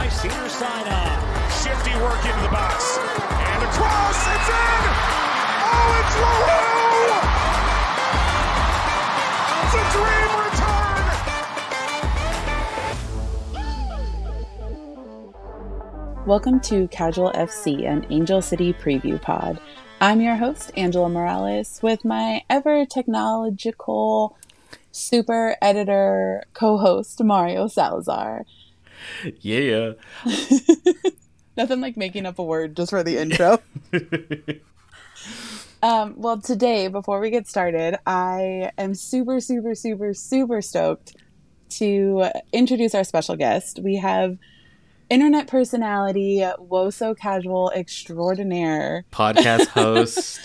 Cedar Sinai. Shifty work into the box. And across. It's in. Oh, it's Loho. It's a dream return. Welcome to Casual FC, an Angel City preview pod. I'm your host, Angela Morales, with my ever-technological super editor co-host, Mario Salazar. Yeah. Nothing like making up a word just for the intro. Well, today, before we get started, I am super stoked to introduce our special guest. We have internet personality, Woso Casual extraordinaire. Podcast host.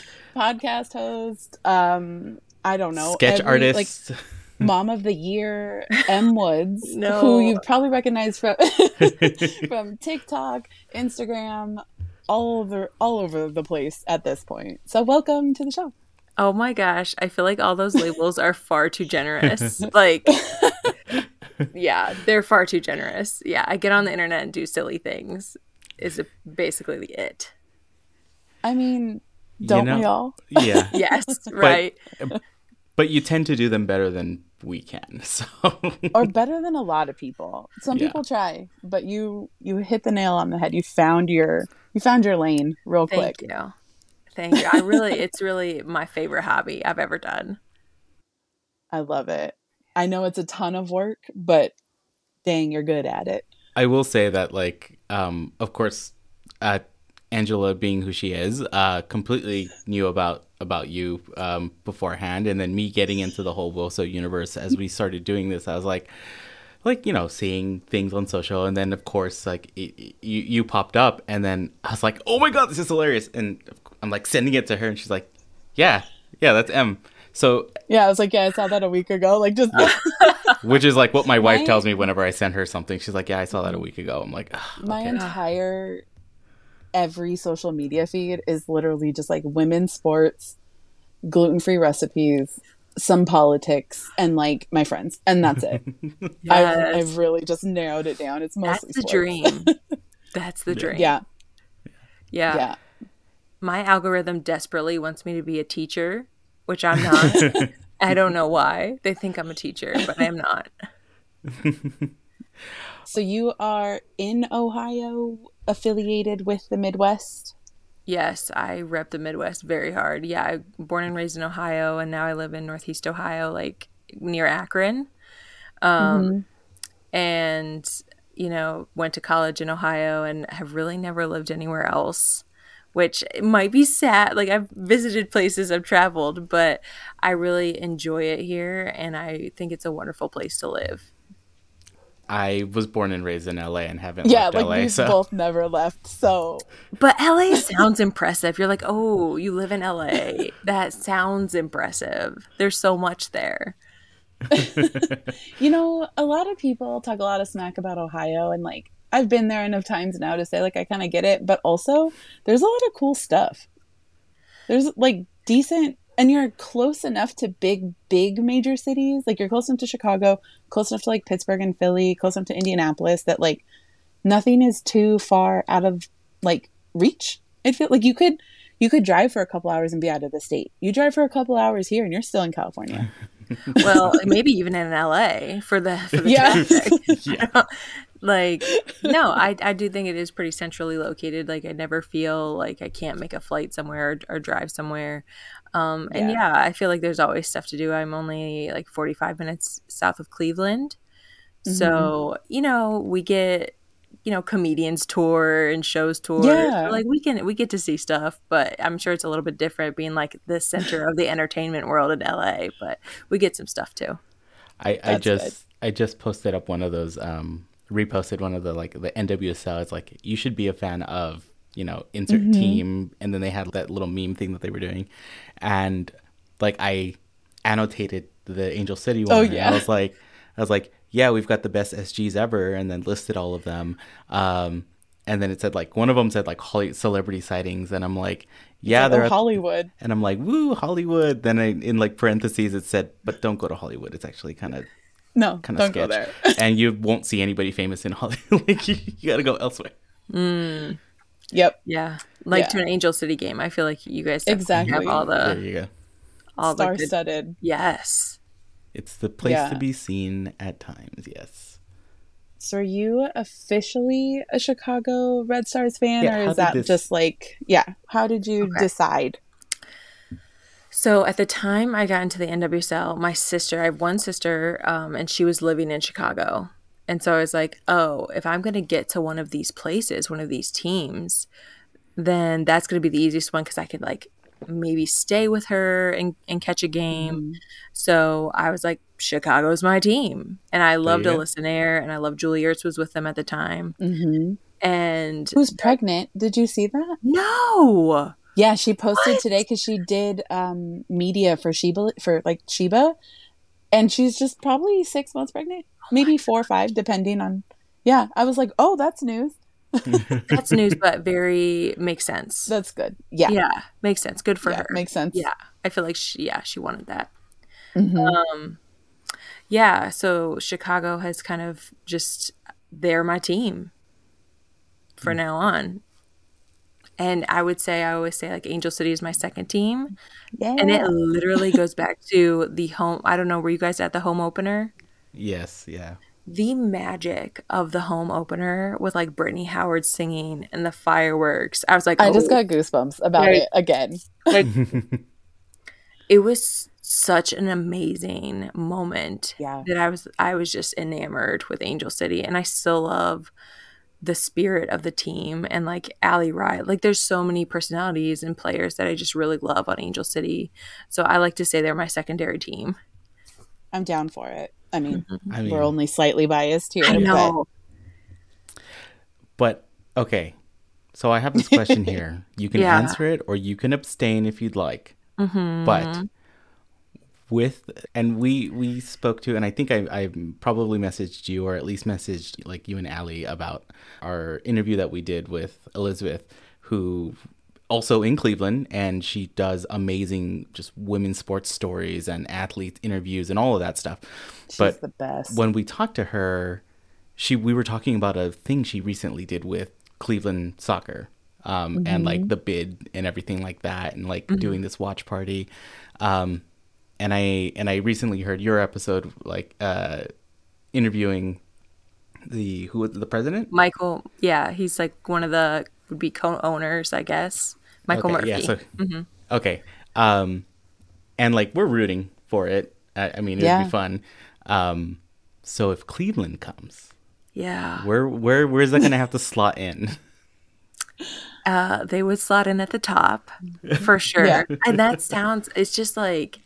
I don't know. Sketch artist. Like, Mom of the Year, M. Woods, No. who you've probably recognized from from TikTok, Instagram, all over the place at this point. So welcome to the show. Oh my gosh, I feel like all those labels are far too generous. Like, yeah, they're far too generous. Yeah, I get on the internet and do silly things is basically it. I mean, don't we all? Yeah. Yes, right. But you tend to do them better than we can. So Or better than a lot of people. Some people try, but you hit the nail on the head. You found your lane real quick. Thank you. It's really my favorite hobby I've ever done. I love it. I know it's a ton of work, but dang, you're good at it. I will say that, like, of course, Angela, being who she is, completely knew about you beforehand, and then me getting into the whole Woso universe as we started doing this, I was like seeing things on social, and then of course like you popped up, and then I was like, oh my god, this is hilarious, and I'm like sending it to her, and she's like, yeah, that's M. So yeah, I was like, yeah, I saw that a week ago, like just which is like what my wife tells me whenever I send her something. She's like, yeah, I saw that a week ago. I'm like, my okay. entire every social media feed is literally just like women's sports, gluten-free recipes, some politics, and like my friends, and that's it. Yes. I've really just narrowed it down. It's mostly That's the sports. dream. That's the dream. Yeah. My algorithm desperately wants me to be a teacher, which I'm not. I don't know why. They think I'm a teacher, but I am not. So you are in Ohio, affiliated with the Midwest? Yes, I rep the Midwest very hard. Yeah, I'm born and raised in Ohio, and now I live in Northeast Ohio, like near Akron. And, went to college in Ohio and have really never lived anywhere else, which might be sad. Like, I've visited places, I've traveled, but I really enjoy it here, and I think it's a wonderful place to live. I was born and raised in LA and haven't left LA. We've both never left, so. But LA sounds impressive. You're like, oh, you live in LA. That sounds impressive. There's so much there. A lot of people talk a lot of smack about Ohio, and like, I've been there enough times now to say like I kind of get it, but also there's a lot of cool stuff. There's like decent, and you're close enough to big major cities. Like, you're close enough to Chicago, close enough to like Pittsburgh and Philly, close enough to Indianapolis that like nothing is too far out of like reach. I feel like you could drive for a couple hours and be out of the state. You drive for a couple hours here and you're still in California. Well, maybe even in LA for the traffic. Yeah. Like, no, I do think it is pretty centrally located. Like, I never feel like I can't make a flight somewhere or drive somewhere. And yeah, I feel like there's always stuff to do. I'm only like 45 minutes south of Cleveland. So, we get, comedians tour and shows tour. Yeah. Like, we get to see stuff, but I'm sure it's a little bit different being like the center of the entertainment world in LA, but we get some stuff too. I just posted up one of those, reposted one of the NWSL. It's like, you should be a fan of, insert team. And then they had that little meme thing that they were doing. And like, I annotated the Angel City one. Oh, yeah. I was like, yeah, we've got the best SGs ever, and then listed all of them. And then it said like, one of them said like celebrity sightings, and I'm like, yeah, they're Hollywood. And I'm like, woo, Hollywood. Then in like parentheses it said, but don't go to Hollywood. It's actually kind of No, kind don't of go sketch. there. And you won't see anybody famous in Hollywood. Like you got to go elsewhere. Yep. Yeah. Like Yeah. to an Angel City game. I feel like you guys definitely have Exactly. all There the you go. good. Star-studded. Yes. It's the place Yeah. to be seen at times. Yes. So are you officially a Chicago Red Stars fan, Yeah, or how is did that this- just like, yeah, how did you decide? So at the time I got into the NWSL, my sister, I have one sister, and she was living in Chicago. And so I was like, oh, if I'm going to get to one of these places, one of these teams, then that's going to be the easiest one because I could like maybe stay with her and catch a game. So I was like, Chicago's my team. And I loved you go. Alyssa Nair and I loved Julie Ertz was with them at the time. Mm-hmm. And Who's pregnant? Did you see that? no. Yeah, she posted today because she did media for Sheba, and she's just probably 6 months pregnant, maybe 4 or 5, depending on. Yeah, I was like, oh, that's news. That's news, but very makes sense. That's good. Yeah, Yeah, makes sense. Good for her. makes sense. Yeah, I feel like she wanted that. Mhm. Yeah, so Chicago has kind of just they're my team for now on. And I always say like Angel City is my second team. Yeah. And it literally goes back to the home. I don't know, were you guys at the home opener? Yes. Yeah. The magic of the home opener with like Brittany Howard singing and the fireworks. I was like, I just oh, got goosebumps about Right. it again. like it was such an amazing moment Yeah. that I was just enamored with Angel City, and I still love the spirit of the team and like Allie Wright. Like there's so many personalities and players that I just really love on Angel City. So I like to say they're my secondary team. I'm down for it. I mean, I mean, we're only slightly biased here. I know. but okay. So I have this question here. You can Yeah. answer it or you can abstain if you'd like. But we spoke to, and I think I probably messaged you, or at least messaged like you and Allie about our interview that we did with Elizabeth, who also in Cleveland, and she does amazing just women's sports stories and athlete interviews and all of that stuff. She's the best. When we talked to her, we were talking about a thing she recently did with Cleveland soccer, and like the bid and everything like that, and like doing this watch party. And I recently heard your episode, like interviewing who was the president? Michael, yeah, he's like one of the would be co-owners, I guess. Michael Murphy. Yeah, so, okay. And like we're rooting for it. I mean, it would Yeah. be fun. So if Cleveland comes, Yeah. where's that gonna have to slot in? They would slot in at the top for sure. Yeah. And it's just like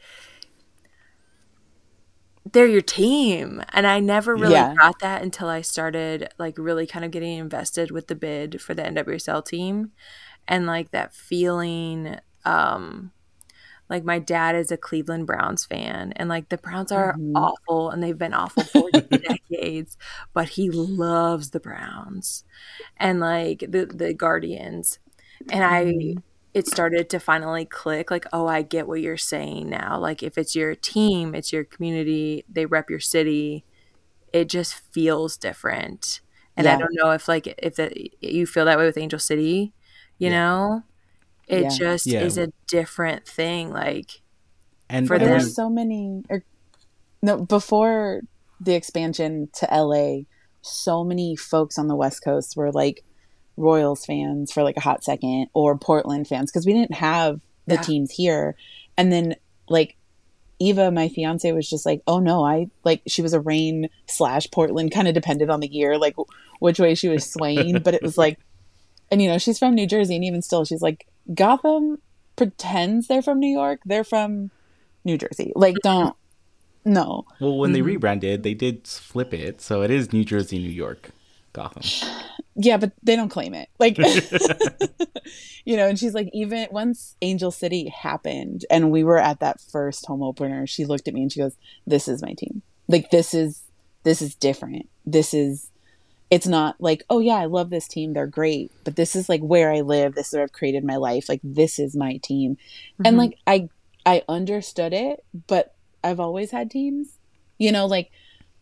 they're your team. And I never really Yeah. got that until I started like really kind of getting invested with the bid for the NWSL team. And like that feeling, like my dad is a Cleveland Browns fan, and like the Browns are awful and they've been awful for decades, but he loves the Browns and like the Guardians. And it started to finally click, like, oh, I get what you're saying now. Like if it's your team, it's your community, they rep your city, it just feels different. And I Yeah. don't know if you feel that way with Angel City, you know? It Yeah. just Yeah. is a different thing. Like, And For and There them. were we- so many. No, before the expansion to LA, so many folks on the West Coast were like Royals fans for like a hot second, or Portland fans, because we didn't have the Yeah. teams here. And then like Eva, my fiance, was just like, oh no, she was a Rain / Portland, kind of depended on the year, like which way she was swaying. But it was like, and you know, she's from New Jersey, and even still, she's like, Gotham pretends they're from New York. They're from New Jersey. Like, don't, no. well, when they rebranded, they did flip it, so it is New Jersey, New York, Gotham. Yeah, but they don't claim it. Like, you know, and she's like, even once Angel City happened and we were at that first home opener, she looked at me and she goes, this is my team. Like, this is different. It's not like, oh yeah, I love this team, they're great, but this is like where I live. This is where I've created my life. Like, this is my team. And like, I understood it, but I've always had teams, you know, like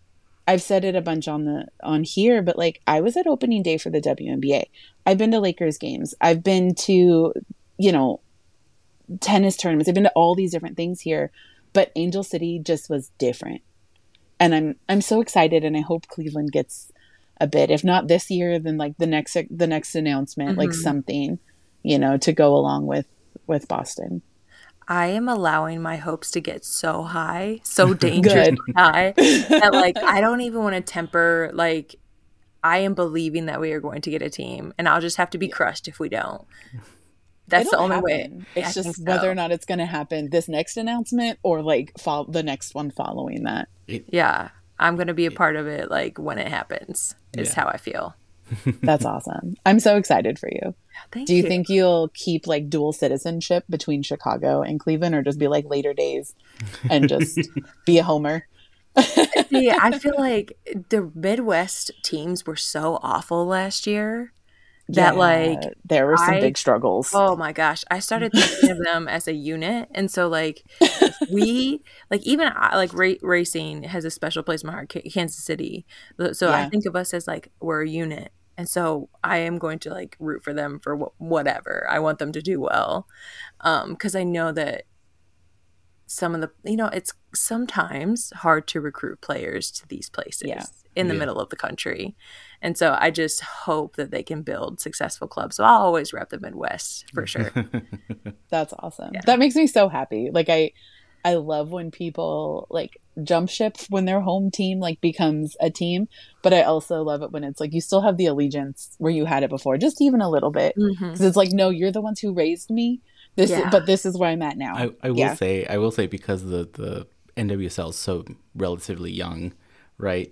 I've said it a bunch on here, but like I was at opening day for the WNBA. I've been to Lakers games. I've been to, you know, tennis tournaments. I've been to all these different things here, but Angel City just was different. And I'm so excited, and I hope Cleveland gets a bit. If not this year, then like the next announcement, like something, you know, to go along with Boston. I am allowing my hopes to get so high, so dangerously high, that like I don't even want to temper. Like, I am believing that we are going to get a team, and I'll just have to be crushed if we don't. That's the only way. It's just whether or not it's going to happen this next announcement or like the next one following that. Yeah, I'm going to be a part of it. Like when it happens, is how I feel. That's awesome. I'm so excited for you. Thank Do you think you'll keep like dual citizenship between Chicago and Cleveland, or just be like later days and just be a homer? See, I feel like the Midwest teams were so awful last year that like there were some big struggles. Oh my gosh, I started thinking of them as a unit, and so like we like even like racing has a special place in my heart, Kansas City. So I think of us as like we're a unit. And so I am going to like root for them for whatever. I want them to do well. Because I know that some of the, you know, it's sometimes hard to recruit players to these places in the middle of the country. And so I just hope that they can build successful clubs. So I'll always rep the Midwest for sure. That's awesome. Yeah. That makes me so happy. Like I love when people like jump ship when their home team like becomes a team, but I also love it when it's like you still have the allegiance where you had it before, just even a little bit, because it's like, no, you're the ones who raised me. But this is where I'm at now. I will say because the NWSL is so relatively young, right?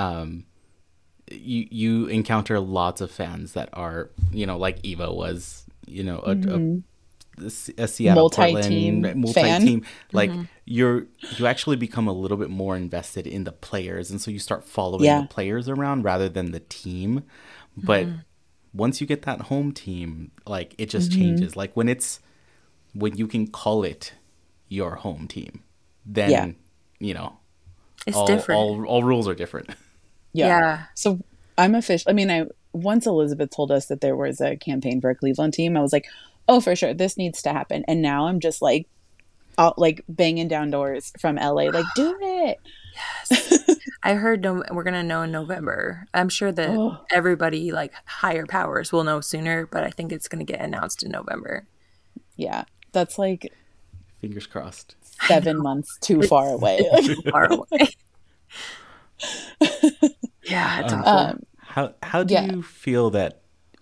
You encounter lots of fans that are, you know, like Eva was, you know, a Seattle multi-team. Like you actually become a little bit more invested in the players, and so you start following the players around rather than the team. But once you get that home team, like it just changes. Like when you can call it your home team, then you know it's different. All rules are different. Yeah. So I'm official. I mean, once Elizabeth told us that there was a campaign for a Cleveland team, I was like, oh, for sure, this needs to happen. And now I'm just like, banging down doors from LA, like, do it. Yes. I heard we're going to know in November. I'm sure that everybody, like higher powers, will know sooner, but I think it's going to get announced in November. Yeah. That's like, fingers crossed, 7 months too far away. Too far away. Yeah, it's awful. How do you feel that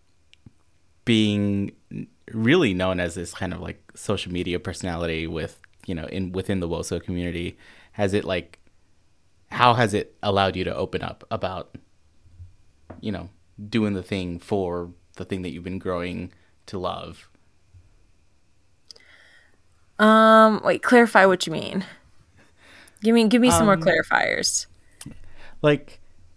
being really known as this kind of like social media personality with, you know, within the WOSO community, how has it allowed you to open up about, you know, doing the thing for the thing that you've been growing to love? Wait, clarify what you mean. Give me some more clarifiers. Like,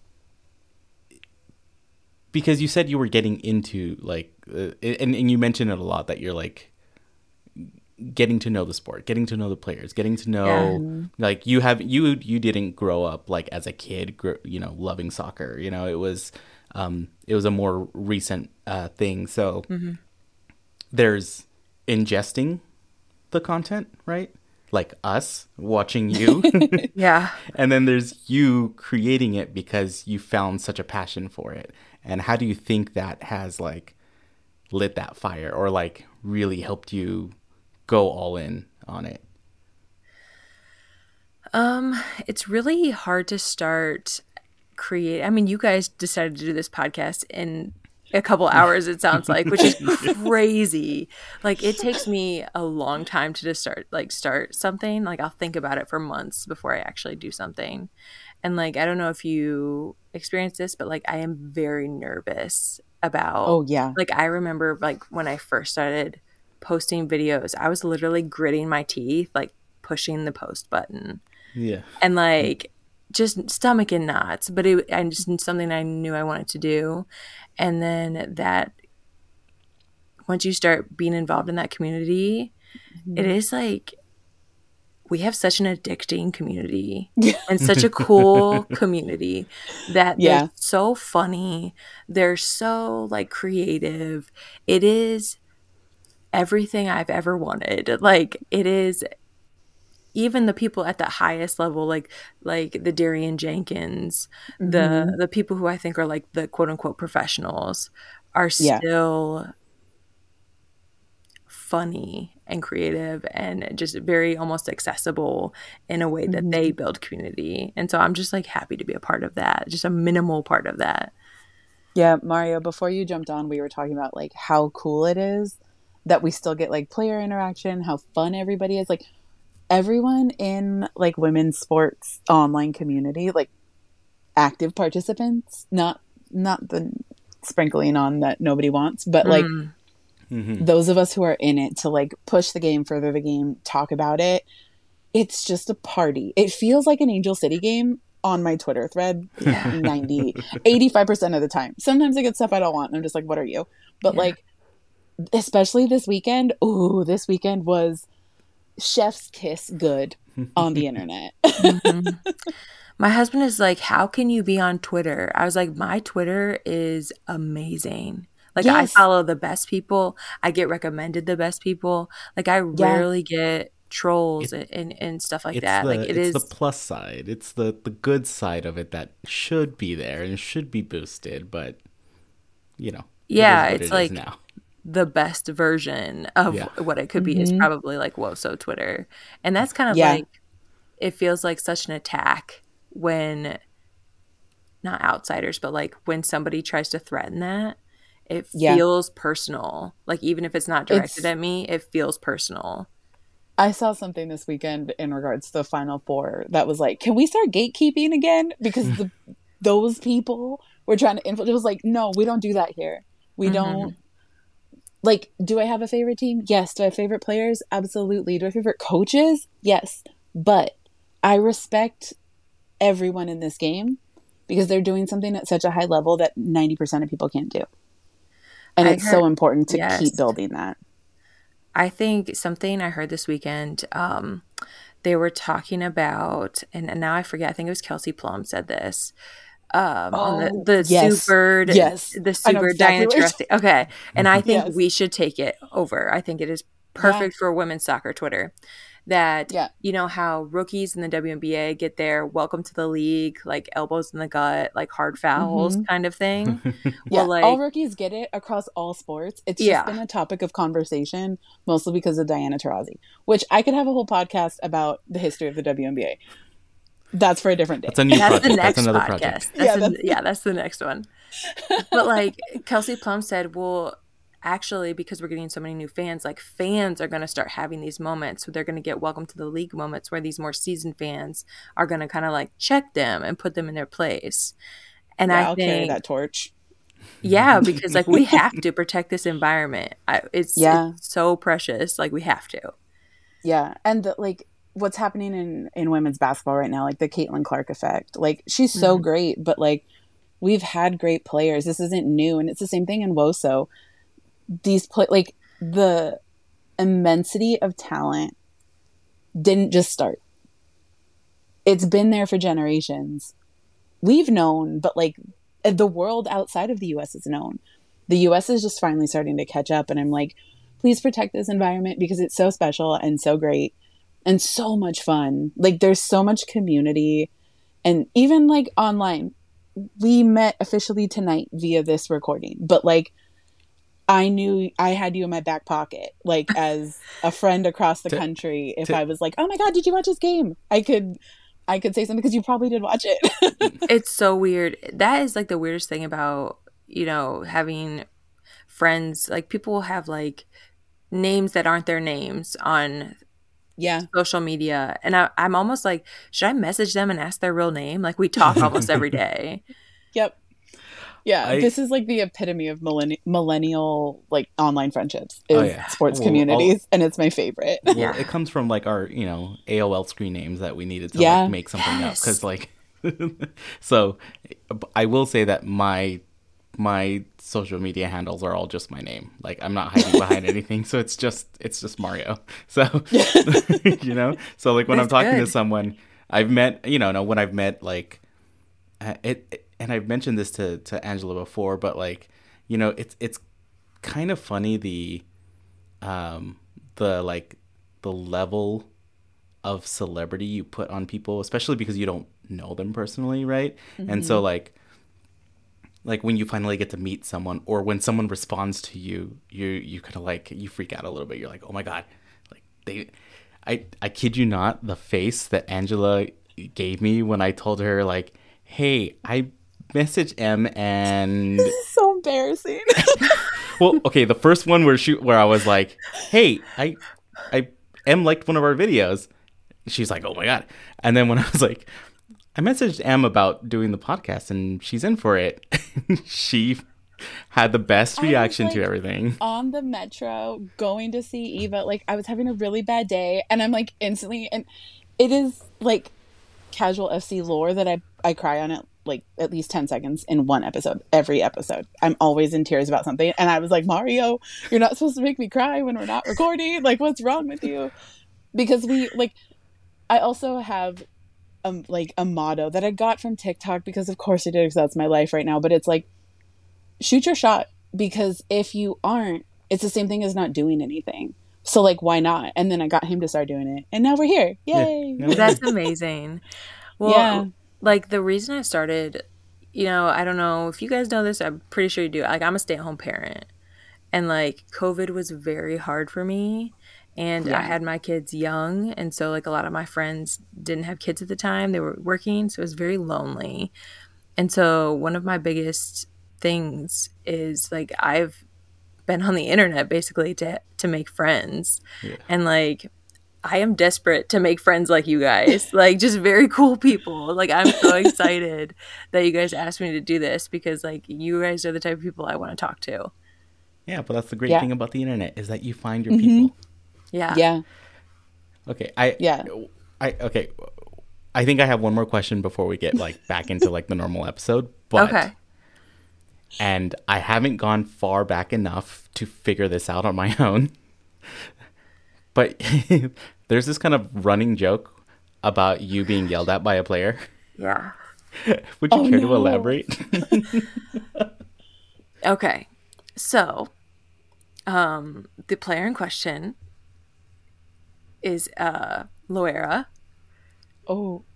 because you said you were getting into like, and you mentioned it a lot that you're like getting to know the sport, getting to know the players, getting to know like you didn't grow up like as a kid, you know, loving soccer. You know, it was a more recent thing. So there's ingesting the content, right? Like us watching you. Yeah. And then there's you creating it because you found such a passion for it. And how do you think that has like lit that fire or like really helped you go all in on it? It's really hard to start I mean, you guys decided to do this podcast in a couple hours, it sounds like, which is crazy. Like it takes me a long time to just start something. Like I'll think about it for months before I actually do something. And like, I don't know if you experience this, but like I am very nervous about, like I remember like when I first started posting videos, I was literally gritting my teeth, like pushing the post button. Yeah. And like just stomach in knots, but I just something I knew I wanted to do. And then that once you start being involved in that community, it is like we have such an addicting community and such a cool community that they're so funny. They're so like creative. It is everything I've ever wanted. Like it is even the people at the highest level, like the Darian Jenkins, the people who I think are like the quote unquote professionals are still funny and creative and just very almost accessible in a way that they build community. And so I'm just like happy to be a part of that, just a minimal part of that. Yeah, Mario, before you jumped on, we were talking about like how cool it is that we still get like player interaction, how fun everybody is. Like everyone in like women's sports online community, like active participants, not the sprinkling on that nobody wants, but like those of us who are in it to like push the game, further the game, talk about it. It's just a party. It feels like an Angel City game on my Twitter thread 85% of the time. Sometimes I get stuff I don't want and I'm just like, what are you? But like, especially this weekend, this weekend was chef's kiss good on the internet. My husband is like, how can you be on Twitter? I was like, my Twitter is amazing. Like I follow the best people. I get recommended the best people. Like I rarely get trolls and stuff like that. Like it's the plus side. It's the good side of it that should be there and should be boosted. But you know, it's like now. The best version of what it could be is probably like WOSO Twitter, and that's kind of like it feels like such an attack when not outsiders, but like when somebody tries to threaten that. It feels personal. Like even if it's not directed at me, it feels personal. I saw something this weekend in regards to the Final Four that was like, can we start gatekeeping again? Because those people were trying to influence. It was like, no, we don't do that here. We don't. Like, do I have a favorite team? Yes. Do I have favorite players? Absolutely. Do I have favorite coaches? Yes. But I respect everyone in this game because they're doing something at such a high level that 90% of people can't do. And it's so important to keep building that. I think something I heard this weekend, they were talking about, and now I forget, I think it was Kelsey Plum said this, on the Super Diana Taurasi. Okay. And I think we should take it over. I think it is perfect for women's soccer Twitter. That, you know, how rookies in the WNBA get their welcome to the league, like elbows in the gut, like hard fouls kind of thing. Well, like, all rookies get it across all sports. It's just been a topic of conversation, mostly because of Diana Taurasi, which I could have a whole podcast about the history of the WNBA. That's for a different day. That's a new project. The next that's another podcast. That's the next one. But like Kelsey Plum said, well, actually, because we're getting so many new fans, like fans are going to start having these moments. So they're going to get welcome to the league moments where these more seasoned fans are going to kind of like check them and put them in their place. And I'll carry that torch. Yeah, because like we have to protect this environment. It's so precious. Like we have to. Yeah. And like what's happening in women's basketball right now, like the Caitlin Clark effect, like she's so great, but like we've had great players. This isn't new. And it's the same thing in WOSO. These like the immensity of talent didn't just start. It's been there for generations. We've known, but like the world outside of the US has known. The US is just finally starting to catch up, and I'm like, please protect this environment because it's so special and so great and so much fun. Like there's so much community, and even like online, we met officially tonight via this recording, but like I knew I had you in my back pocket, like as a friend across the country. If I was like, oh my God, did you watch this game? I could say something because you probably did watch it. It's so weird. That is like the weirdest thing about, you know, having friends. Like people will have like names that aren't their names on social media. And I'm almost like, should I message them and ask their real name? Like we talk almost every day. Yep. Yeah, this is like the epitome of millennial like online friendships is sports communities, and it's my favorite. Well, it comes from like our, you know, AOL screen names that we needed to like make something up because like. So, I will say that my my social media handles are all just my name. Like I'm not hiding behind anything. So it's just Mario. So you know, so like when I'm talking to someone I've met, you know, when I've met like and I've mentioned this to Angela before, but like, you know, it's kind of funny the level of celebrity you put on people, especially because you don't know them personally, right? Mm-hmm. And so like when you finally get to meet someone, or when someone responds to you, you kind of like, you freak out a little bit. You're like, oh my God, like I kid you not, the face that Angela gave me when I told her like, hey, I messaged M and this is so embarrassing. Well, okay, the first one where I was like, hey, I M liked one of our videos. She's like, oh my God. And then when I was like, I messaged M about doing the podcast and she's in for it, she had the best reaction to everything. On the metro going to see Eva, like I was having a really bad day and I'm like instantly, and it is like casual FC lore that I cry on it like at least 10 seconds in one episode, every episode. I'm always in tears about something. And I was like, Mario, you're not supposed to make me cry when we're not recording. Like, what's wrong with you? Because I also have a motto that I got from TikTok, because of course I did, because that's my life right now. But it's like, shoot your shot, because if you aren't, it's the same thing as not doing anything. So like, why not? And then I got him to start doing it, and now we're here. Yay! Yeah. That's amazing. Well, yeah. Like the reason I started, you know, I don't know if you guys know this. I'm pretty sure you do. Like I'm a stay-at-home parent, and like COVID was very hard for me. And I had my kids young. And so like a lot of my friends didn't have kids at the time. They were working. So it was very lonely. And so one of my biggest things is like I've been on the internet basically to make friends. Yeah. And like I am desperate to make friends like you guys. Like just very cool people. Like I'm so excited that you guys asked me to do this, because like you guys are the type of people I want to talk to. Yeah, but that's the great thing about the internet, is that you find your people. Yeah. Yeah. Okay. I think I have one more question before we get like back into like the normal episode. But okay. And I haven't gone far back enough to figure this out on my own. But there's this kind of running joke about you being yelled at by a player. Yeah. Would you care to elaborate? Okay. So, the player in question is Loera. Oh.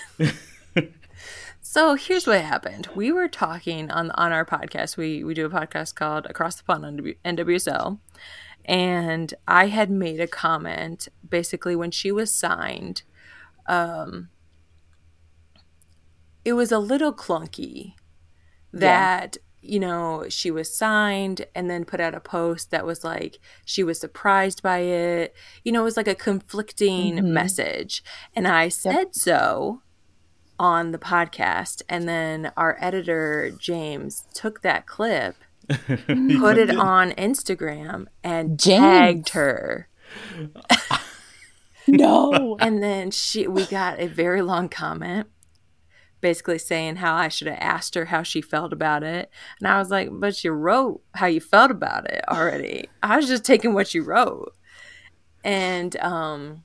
So here's what happened. We were talking on our podcast. We do a podcast called Across the Pond on NWSL. And I had made a comment basically when she was signed. It was a little clunky that you know, she was signed and then put out a post that was like, she was surprised by it. You know, it was like a conflicting message. And I said so on the podcast. And then our editor, James, took that clip, put it on Instagram and tagged her. No. And then we got a very long comment, basically saying how I should have asked her how she felt about it. And I was like, but you wrote how you felt about it already. I was just taking what you wrote. And so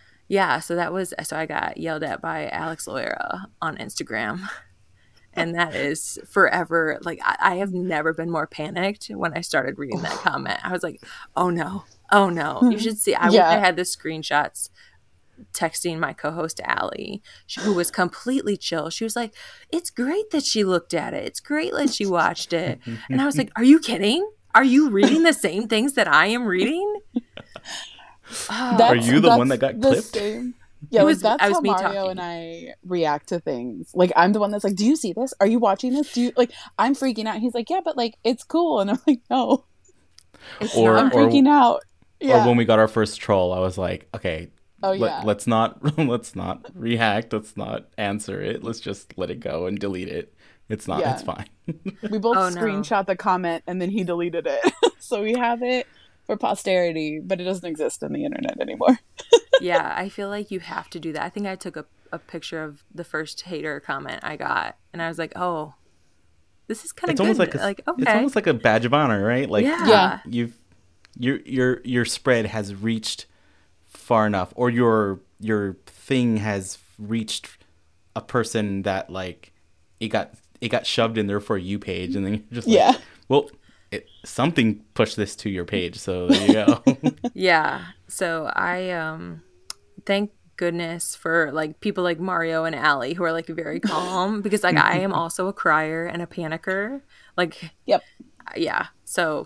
I got yelled at by Alex Loera on Instagram. And that is forever. Like, I have never been more panicked when I started reading that comment. I was like, oh no. You should see. I had the screenshots texting my co-host Allie, who was completely chill. She was like, it's great that she looked at it. It's great that she watched it. And I was like, are you kidding? Are you reading the same things that I am reading? Are you the one that got clipped? Yeah, that's how Mario talking. And I react to things. Like, I'm the one that's like, do you see this? Are you watching this? I'm freaking out. He's like, yeah, but like, it's cool. And I'm like, no. I'm freaking out. Yeah. Or when we got our first troll, I was like, okay, let's not react. Let's not answer it. Let's just let it go and delete it. It's fine. We both screenshot the comment and then he deleted it. So we have it for posterity, but it doesn't exist on the internet anymore. Yeah, I feel like you have to do that. I think I took a picture of the first hater comment I got, and I was like, oh, This is kind of It's good. almost Like, it's okay. almost like a badge of honor, right? Like Yeah. your spread has reached far enough, or your thing has reached a person that like it got shoved in their For You page, and then you're just like, Yeah. well, something pushed this to your page, so there you go. Yeah. So I thank goodness for like people like Mario and Allie who are like very calm, because like I am also a crier and a panicker. Like, Yep. yeah. So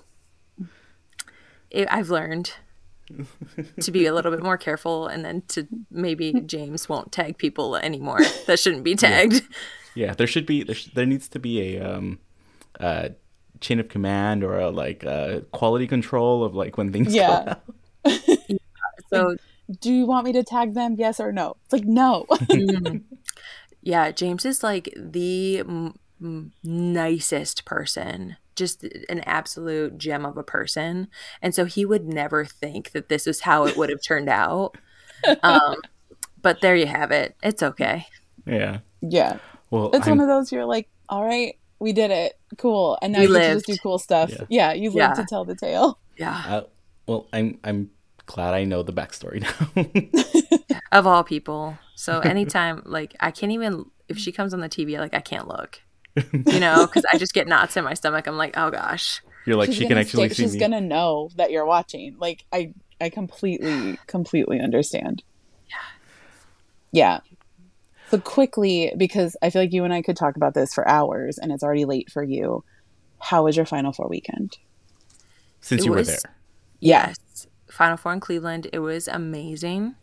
I've learned to be a little bit more careful, and then to maybe James won't tag people anymore that shouldn't be tagged. Yeah, there needs to be a chain of command, or a quality control of like when things go Yeah. out. So Do you want me to tag them? Yes or no? It's like, no. yeah, James is like the nicest person, just an absolute gem of a person. And so he would never think that this is how it would have turned out. But there you have it. It's okay. Yeah. Yeah. Well, It's one of those you're like, all right, we did it. Cool. And now We you get to lived. just do cool stuff. Yeah. Yeah, you live Yeah. to tell the tale. Yeah. well, I'm glad I know the backstory now. Of all people. So anytime, like, I can't even, if she comes on the TV, like, I can't look, because I just get knots in my stomach. I'm like, oh gosh. You're like, She's she can gonna actually see she's me. gonna know that you're watching. Like, I completely understand. Yeah. So quickly, because I feel like you and I could talk about this for hours and it's already late for you. How was your Final Four weekend? Since It you were was- there. Yes. Final Four in Cleveland. It was amazing.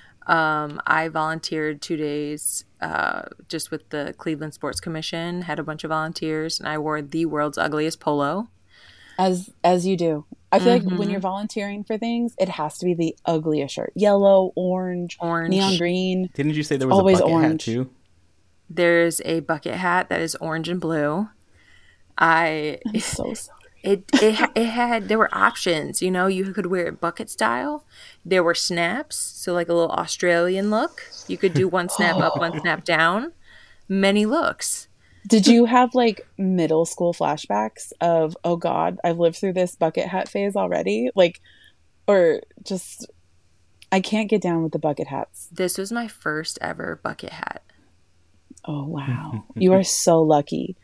I volunteered 2 days just with the Cleveland Sports Commission, had a bunch of volunteers, and I wore the world's ugliest polo. As you do. I feel like when you're volunteering for things, it has to be the ugliest shirt. Yellow, orange, neon green. Didn't you say there was Always a bucket hat orange. too? There's a bucket hat that is orange and blue. I'm so sorry. There were options, you could wear it bucket style. There were snaps, so like a little Australian look. You could do one snap up, one snap down. Many looks. Did you have like middle school flashbacks of, oh God, I've lived through this bucket hat phase already? Like, or just, I can't get down with the bucket hats. This was my first ever bucket hat. Oh, wow. You are so lucky.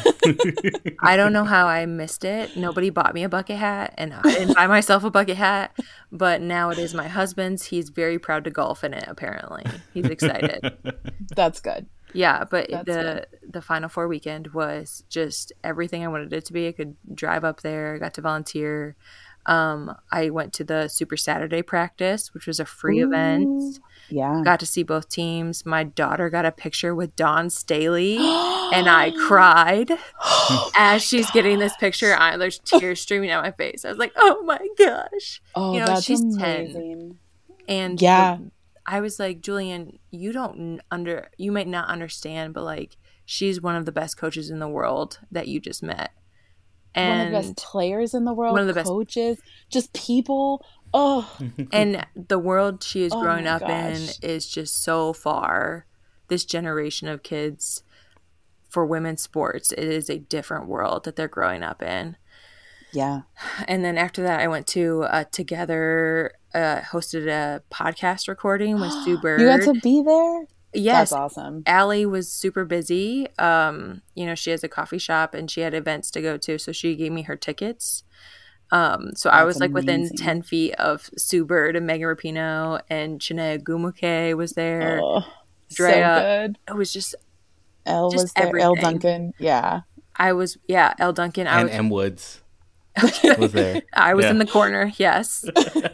I don't know how I missed it. Nobody bought me a bucket hat, and I didn't buy myself a bucket hat, but now it is my husband's. He's very proud to golf in it, apparently. He's excited. That's good. Yeah, but That's the Final Four weekend was just everything I wanted it to be. I could drive up there, got to volunteer. I went to the Super Saturday practice, which was a free event. Yeah. Got to see both teams. My daughter got a picture with Dawn Staley, and I cried as she's getting this picture. There's tears streaming down my face. I was like, "Oh my gosh!" Oh, that's she's amazing. 10, and Yeah. I was like, Julian, you might not understand, but like, she's one of the best coaches in the world that you just met. And One of the best players in the world, one of the best coaches, just people. Oh, and the world she is Oh growing my up in gosh. is just so far. This generation of kids for women's sports, it is a different world that they're growing up in. yeah. And then after that, I went to Together, hosted a podcast recording with Sue Bird. You got to be there? Yes. That's awesome. Allie was super busy. She has a coffee shop and she had events to go to, so she gave me her tickets. So I was like within amazing. 10 feet of Sue Bird and Megan Rapinoe, and Chinea Gumuke was there. Oh, Drea. so good. It was just, Elle just was there. Elle everything. Duncan. Yeah. Elle Duncan. And M. Woods was there. I was Yeah. in the corner, yes.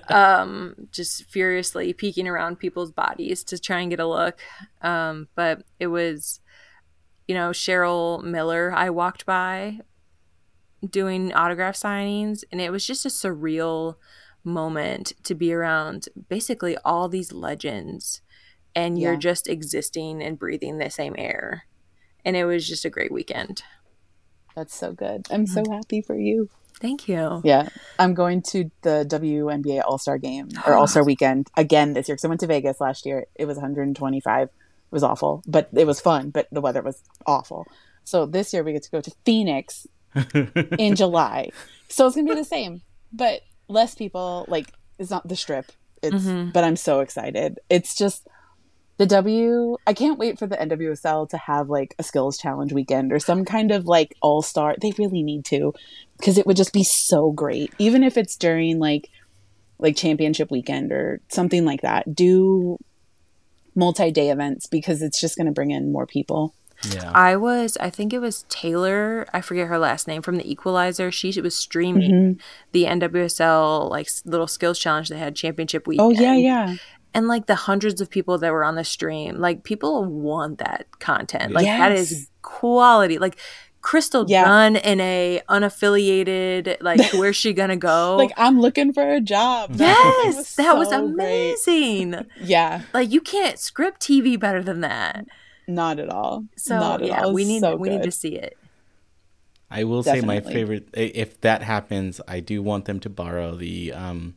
Just furiously peeking around people's bodies to try and get a look. But it was, Cheryl Miller I walked by doing autograph signings, and it was just a surreal moment to be around basically all these legends, and you're Yeah. just existing and breathing the same air. And it was just a great weekend. That's so good. I'm so happy for you. Thank you. Yeah. I'm going to the WNBA All-Star game or All-Star weekend again this year because I went to Vegas last year. It was 125. It was awful, but it was fun, but the weather was awful. So this year we get to go to Phoenix in July. So it's going to be the same, but less people. Like, it's not the Strip. But I'm so excited. It's just I can't wait for the NWSL to have like a skills challenge weekend or some kind of like all-star. They really need to, because it would just be so great. Even if it's during like championship weekend or something like that. Do multi-day events, because it's just going to bring in more people. Yeah. I think it was Taylor, I forget her last name, from the Equalizer. She was streaming the NWSL like little skills challenge they had championship weekend. Oh yeah. And like the hundreds of people that were on the stream, like people want that content. Like that is quality. Like Crystal Dunn in a unaffiliated, like, where's she gonna go? Like, I'm looking for a job. Yes, that was amazing. Great. Yeah. Like, you can't script TV better than that. Not at all. So Not at all. we need to see it. I will say my favorite, if that happens, I do want them to borrow the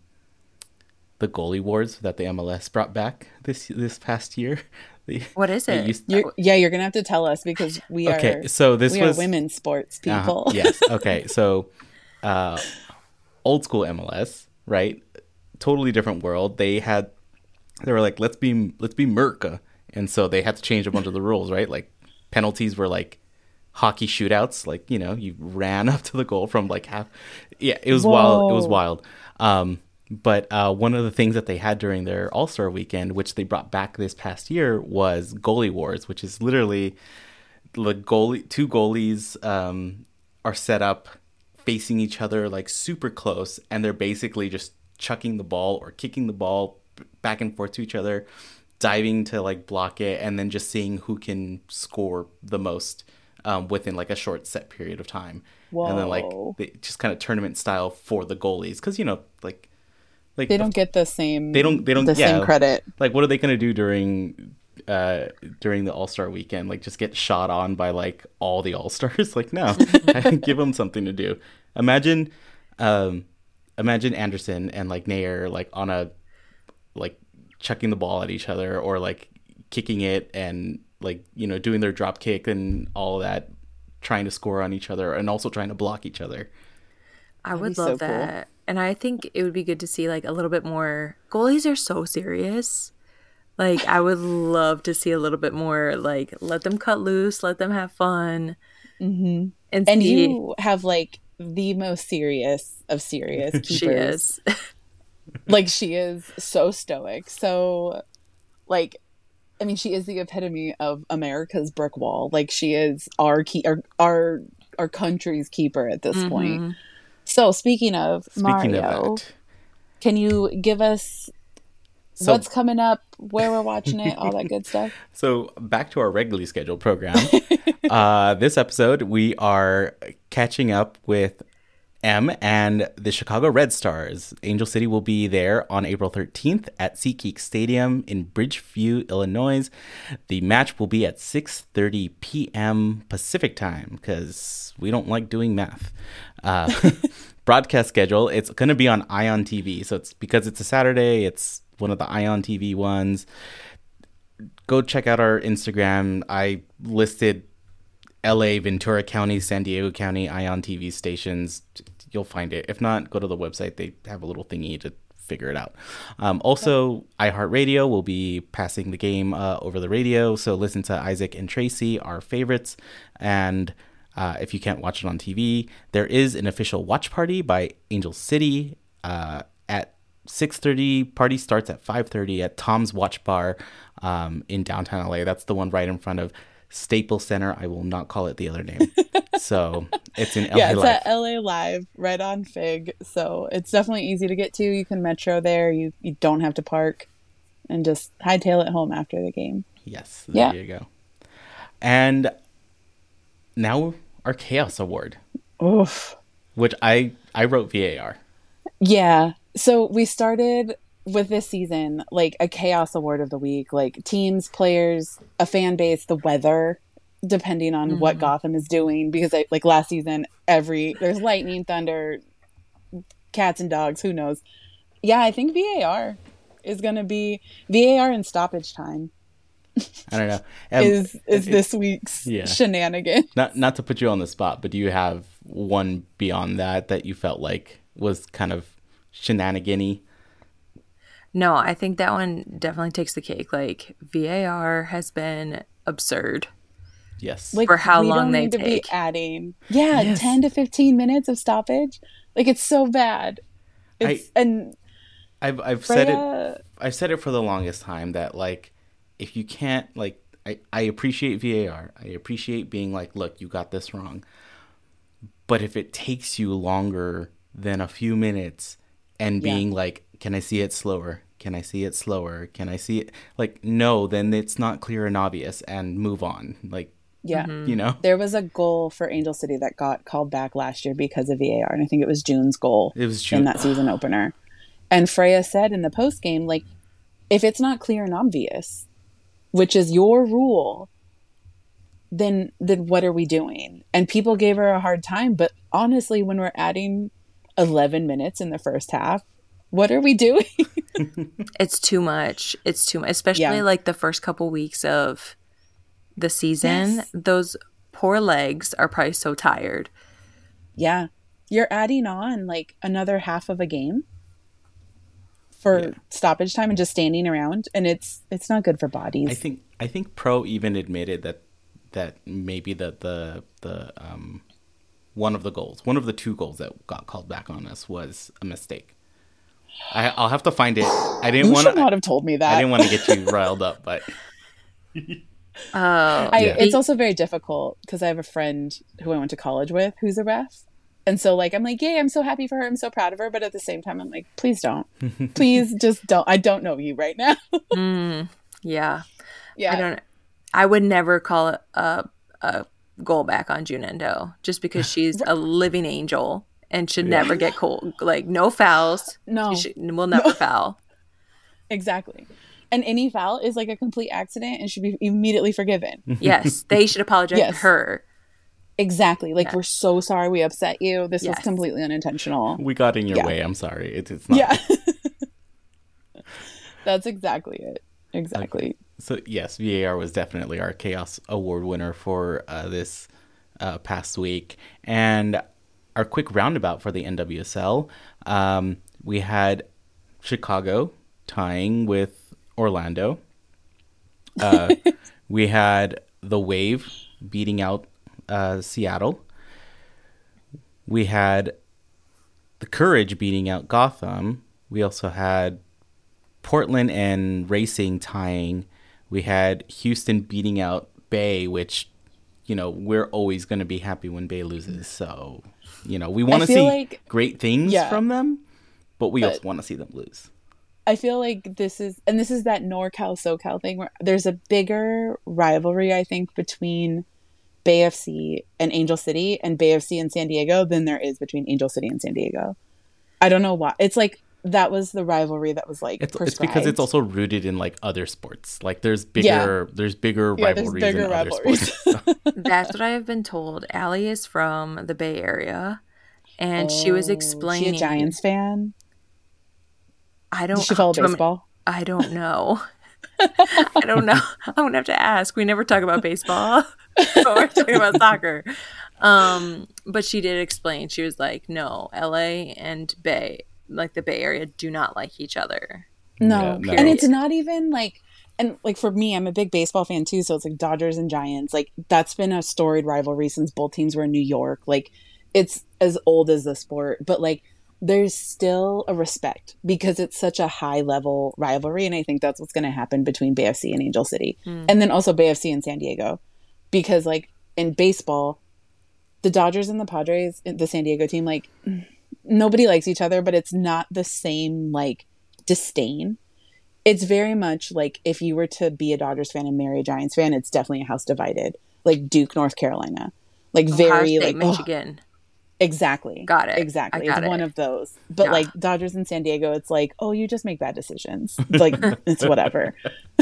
goalie wars that the MLS brought back this past year. What is it? You're gonna have to tell us, because we are women's sports people. Yes. Okay. So, old school MLS, right? Totally different world. They were like, let's be Merca, and so they had to change a bunch of the rules, right? Like penalties were like hockey shootouts, like, you know, you ran up to the goal from like half. Yeah, it was wild. It was wild. But one of the things that they had during their All-Star weekend, which they brought back this past year, was goalie wars, which is literally the two goalies are set up facing each other like super close, and they're basically just chucking the ball or kicking the ball back and forth to each other, diving to like block it, and then just seeing who can score the most within like a short set period of time. Whoa. And then like just kind of tournament style for the goalies, because, you know, like they don't get the same same credit. Like, what are they going to do during the All-Star weekend? Like, just get shot on by like all the All-Stars? Like, no. Give them something to do. Imagine Anderson and like Nair like on a like chucking the ball at each other, or like kicking it, and like, you know, doing their drop kick and all of that, trying to score on each other and also trying to block each other. I would love that. Cool. And I think it would be good to see like a little bit more. Goalies are so serious. Like, I would love to see a little bit more, like, let them cut loose, let them have fun. Mm-hmm. And you have like the most serious of serious keepers. She is. Like, she is so stoic. So, like, I mean, she is the epitome of America's brick wall. Like, she is our country's keeper at this point. So, speaking of Mario, can you give us what's coming up, where we're watching it, all that good stuff? So, back to our regularly scheduled program. This episode, we are catching up with M and the Chicago Red Stars. Angel City will be there on April 13th at SeatGeek Stadium in Bridgeview, Illinois. The match will be at 6:30 p.m. Pacific time, because we don't like doing math. Broadcast schedule, it's going to be on Ion TV. So it's because it's a Saturday, it's one of the Ion TV ones. Go check out our Instagram. I listed LA, Ventura County, San Diego County, Ion TV stations. You'll find it. If not, go to the website. They have a little thingy to figure it out. Also, iHeartRadio will be passing the game over the radio. So listen to Isaac and Tracy, our favorites. And if you can't watch it on TV, there is an official watch party by Angel City at 6:30. Party starts at 5:30 at Tom's Watch Bar in downtown LA. That's the one right in front of Staples Center. I will not call it the other name. So it's in LA Live. It's at LA Live, right on Fig. So it's definitely easy to get to. You can metro there. You don't have to park, and just hightail it home after the game. Yes, there you go. And now our Chaos Award. Oof. Which I wrote VAR. Yeah. So we started with this season, like a Chaos Award of the week, like teams, players, a fan base, the weather, depending on what Gotham is doing. Because like last season, there's lightning, thunder, cats and dogs, who knows? Yeah, I think VAR is going to be VAR and stoppage time. I don't know. Is this week's shenanigan. Not to put you on the spot, but do you have one beyond that you felt like was kind of shenanigan-y? No, I think that one definitely takes the cake. Like, VAR has been absurd. Yes. Like, for how long they need take. To be adding 10 to 15 minutes of stoppage. Like, it's so bad. I've said it for the longest time that, like, if you can't, like, I appreciate VAR. I appreciate being like, look, you got this wrong. But if it takes you longer than a few minutes and being like, can I see it slower? Can I see it slower? Can I see it? Like, no, then it's not clear and obvious, and move on. Like, yeah. You know? There was a goal for Angel City that got called back last year because of VAR. And I think it was June's goal in that season opener. And Freya said in the post game, like, if it's not clear and obvious, which is your rule, then what are we doing? And people gave her a hard time. But honestly, when we're adding 11 minutes in the first half, what are we doing? It's too much. It's too much, especially like the first couple weeks of the season. Yes. Those poor legs are probably so tired. Yeah. You're adding on like another half of a game for stoppage time and just standing around, and it's not good for bodies. I think Pro even admitted that maybe the one of the two goals that got called back on us was a mistake. I'll have to find it. I didn't want to not have told me that. I didn't want to get you riled up, but it's also very difficult because I have a friend who I went to college with who's a ref. And so, like, I'm like, yay, I'm so happy for her. I'm so proud of her. But at the same time, I'm like, please don't. Please just don't. I don't know you right now. Yeah. I would never call it a goal back on June Endo just because she's a living angel and should never get cold. Like, no fouls. No. Will never foul. Exactly. And any foul is like a complete accident and should be immediately forgiven. Yes. They should apologize to her. Exactly. Like, we're so sorry we upset you. This was completely unintentional. We got in your way. I'm sorry. It's not. Yeah. That's exactly it. Exactly. Okay. So, yes, VAR was definitely our Chaos Award winner for this past week. And our quick roundabout for the NWSL, we had Chicago tying with Orlando. We had the Wave beating out Seattle. We had the Courage beating out Gotham. We also had Portland and Racing tying. We had Houston beating out Bay, which, you know, we're always going to be happy when Bay loses. So, you know, we want to see great things from them, but we also want to see them lose. I feel like this is that NorCal SoCal thing where there's a bigger rivalry, I think, between Bay FC and Angel City and Bay FC and San Diego than there is between Angel City and San Diego. I don't know why. It's like that was the rivalry that was like it's because it's also rooted in like other sports. Like there's bigger rivalries in other sports. That's what I have been told. Allie is from the Bay Area, and she was explaining. Is she a Giants fan? Does she follow baseball? I don't know. I don't know. I'm gonna have to ask. We never talk about baseball. We're talking about soccer. But she did explain. She was like, no, LA and Bay, like the Bay Area, do not like each other. No. And it's not even like, and like for me, I'm a big baseball fan too. So it's like Dodgers and Giants. Like that's been a storied rivalry since both teams were in New York. Like it's as old as the sport, but like there's still a respect because it's such a high level rivalry. And I think that's what's going to happen between Bay FC and Angel City. And then also Bay FC and San Diego, because like in baseball, the Dodgers and the Padres, the San Diego team, like nobody likes each other, but it's not the same like disdain. It's very much like if you were to be a Dodgers fan and marry a Giants fan, it's definitely a house divided, like Duke, North Carolina, like very like Michigan. Exactly. Got it. Exactly. It's one of those. But like Dodgers in San Diego, it's like, oh, you just make bad decisions. Like it's whatever.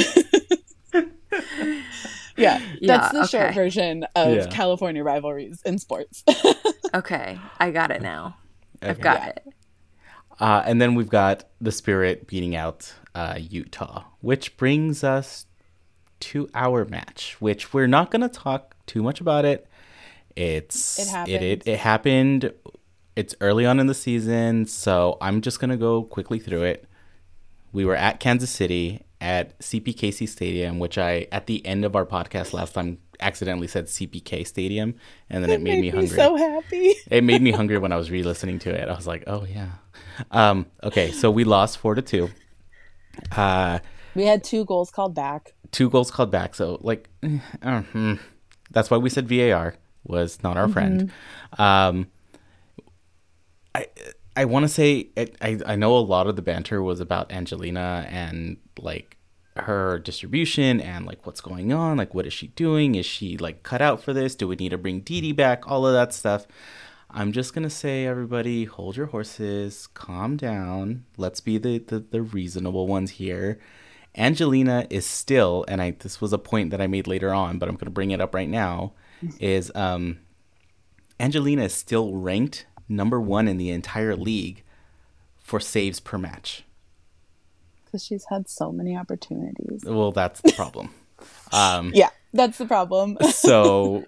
That's the short version of California rivalries in sports. Okay. I got it now. Okay. I've got it. And then we've got the Spirit beating out Utah, which brings us 2-hour match, which we're not going to talk too much about it. It happened. It's early on in the season, so I'm just going to go quickly through it. We were at Kansas City at CPKC Stadium, which I, at the end of our podcast last time, accidentally said CPK Stadium, and then it made me hungry. So happy. It made me hungry when I was re-listening to it. I was like, oh, yeah. Okay, so we lost 4-2. We had 2 goals called back. 2 goals called back, so, like, that's why we said VAR was not our friend. I want to say I know a lot of the banter was about Angelina and like her distribution and like what's going on, like what is she doing? Is she like cut out for this? Do we need to bring Didi back? All of that stuff. I'm just gonna say, everybody, hold your horses, calm down. Let's be the reasonable ones here. Angelina is still, and this was a point that I made later on, but I'm gonna bring it up right now. Is Angelina is still ranked number 1 in the entire league for saves per match. Because she's had so many opportunities. Well, that's the problem. Yeah, that's the problem. So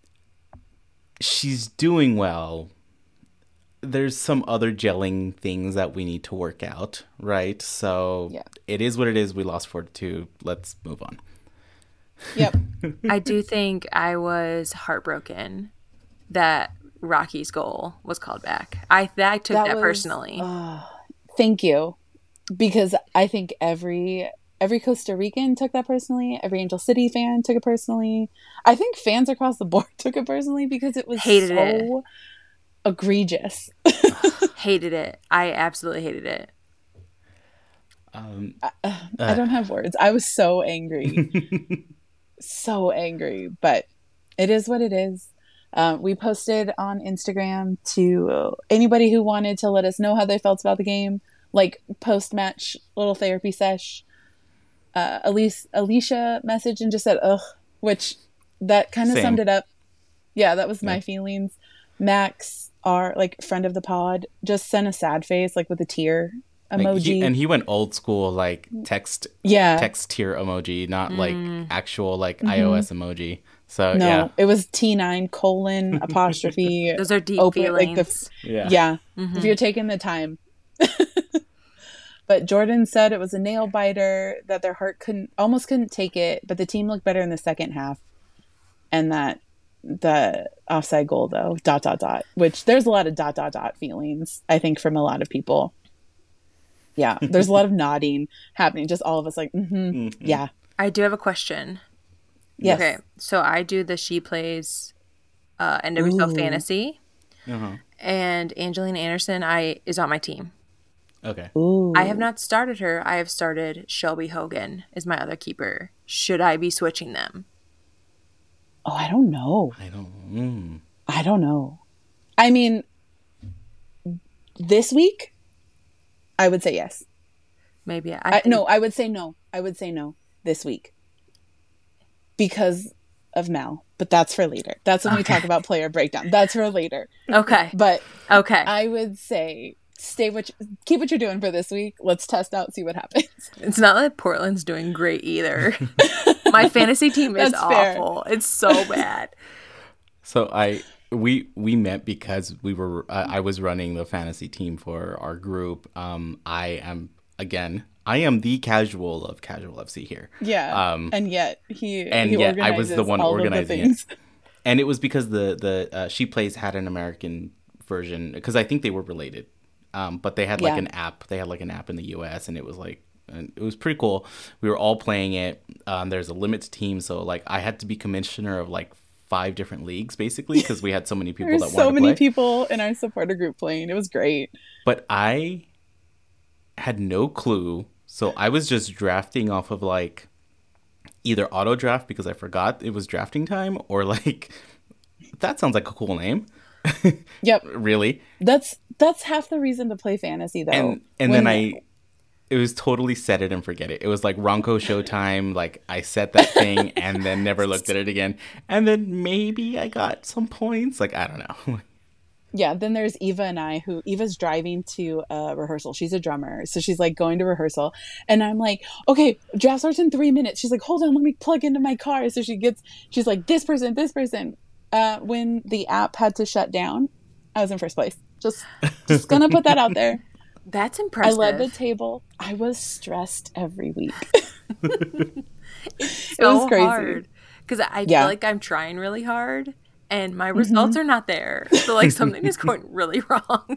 she's doing well. There's some other gelling things that we need to work out, right? So yeah. It is what it is. We lost 4-2. Let's move on. Yep. I do think I was heartbroken that Rocky's goal was called back. I took that personally. Thank you, because I think every Costa Rican took that personally. Every Angel City fan took it personally. I think fans across the board took it personally because it was so egregious. Hated it. I absolutely hated it. I don't have words. I was so angry. So angry, but it is what it is. We posted on Instagram to anybody who wanted to let us know how they felt about the game, like post-match little therapy sesh. Alicia messaged and just said, ugh, which that kind of summed it up. Yeah, that was my feelings. Max, our like friend of the pod, just sent a sad face, like with a tear emoji. And he went old school, like text tear emoji, not like actual like iOS emoji. So no, it was T9 : apostrophe. Those are deep feelings. If you're taking the time. But Jordan said it was a nail biter, that their heart almost couldn't take it, but the team looked better in the second half. And that the offside goal though, ... which there's a lot of ... feelings, I think, from a lot of people. Yeah, there's a lot of nodding happening, just all of us like, yeah. I do have a question. Yes. Okay, so I do the She Plays NWSL Fantasy, and Angelina Anderson is on my team. Okay. Ooh. I have not started her. I have started Shelby Hogan as my other keeper. Should I be switching them? Oh, I don't know. I don't know. I mean, this week, I would say yes. Maybe. No, I would say no. I would say no this week. Because of Mal, but that's for later. That's when we talk about player breakdown. That's for later. Okay. But okay, I would say keep what you're doing for this week. Let's test out, see what happens. It's not like Portland's doing great either. My fantasy team is awful. It's so bad. So we met because I was running the fantasy team for our group. I am the casual of Casual FC here. Yeah. And yet I was the one organizing it. And it was because the She Plays had an American version, because I think they were related. But they had like an app. They had like an app in the US, and it was pretty cool. We were all playing it. There's a limit to team, so like I had to be commissioner of like 5 different leagues basically, because we had so many people that wanted to play. So many people in our supporter group playing. It was great. But I had no clue. So I was just drafting off of like either auto draft because I forgot it was drafting time, or like, that sounds like a cool name. Yep. Really? That's half the reason to play fantasy though. And then it was totally set it and forget it. It was like Ronco Showtime. Like I set that thing and then never looked at it again. And then maybe I got some points. Like, I don't know. Yeah, then there's Eva and I, who Eva's driving to rehearsal. She's a drummer. So she's like going to rehearsal. And I'm like, okay, draft starts in 3 minutes. She's like, hold on, let me plug into my car. So she's like, this person. When the app had to shut down, I was in first place. Just gonna put that out there. That's impressive. I led the table. I was stressed every week. It's so was crazy. hard. Because I feel like I'm trying really hard. And my results are not there. So, like, something is going really wrong.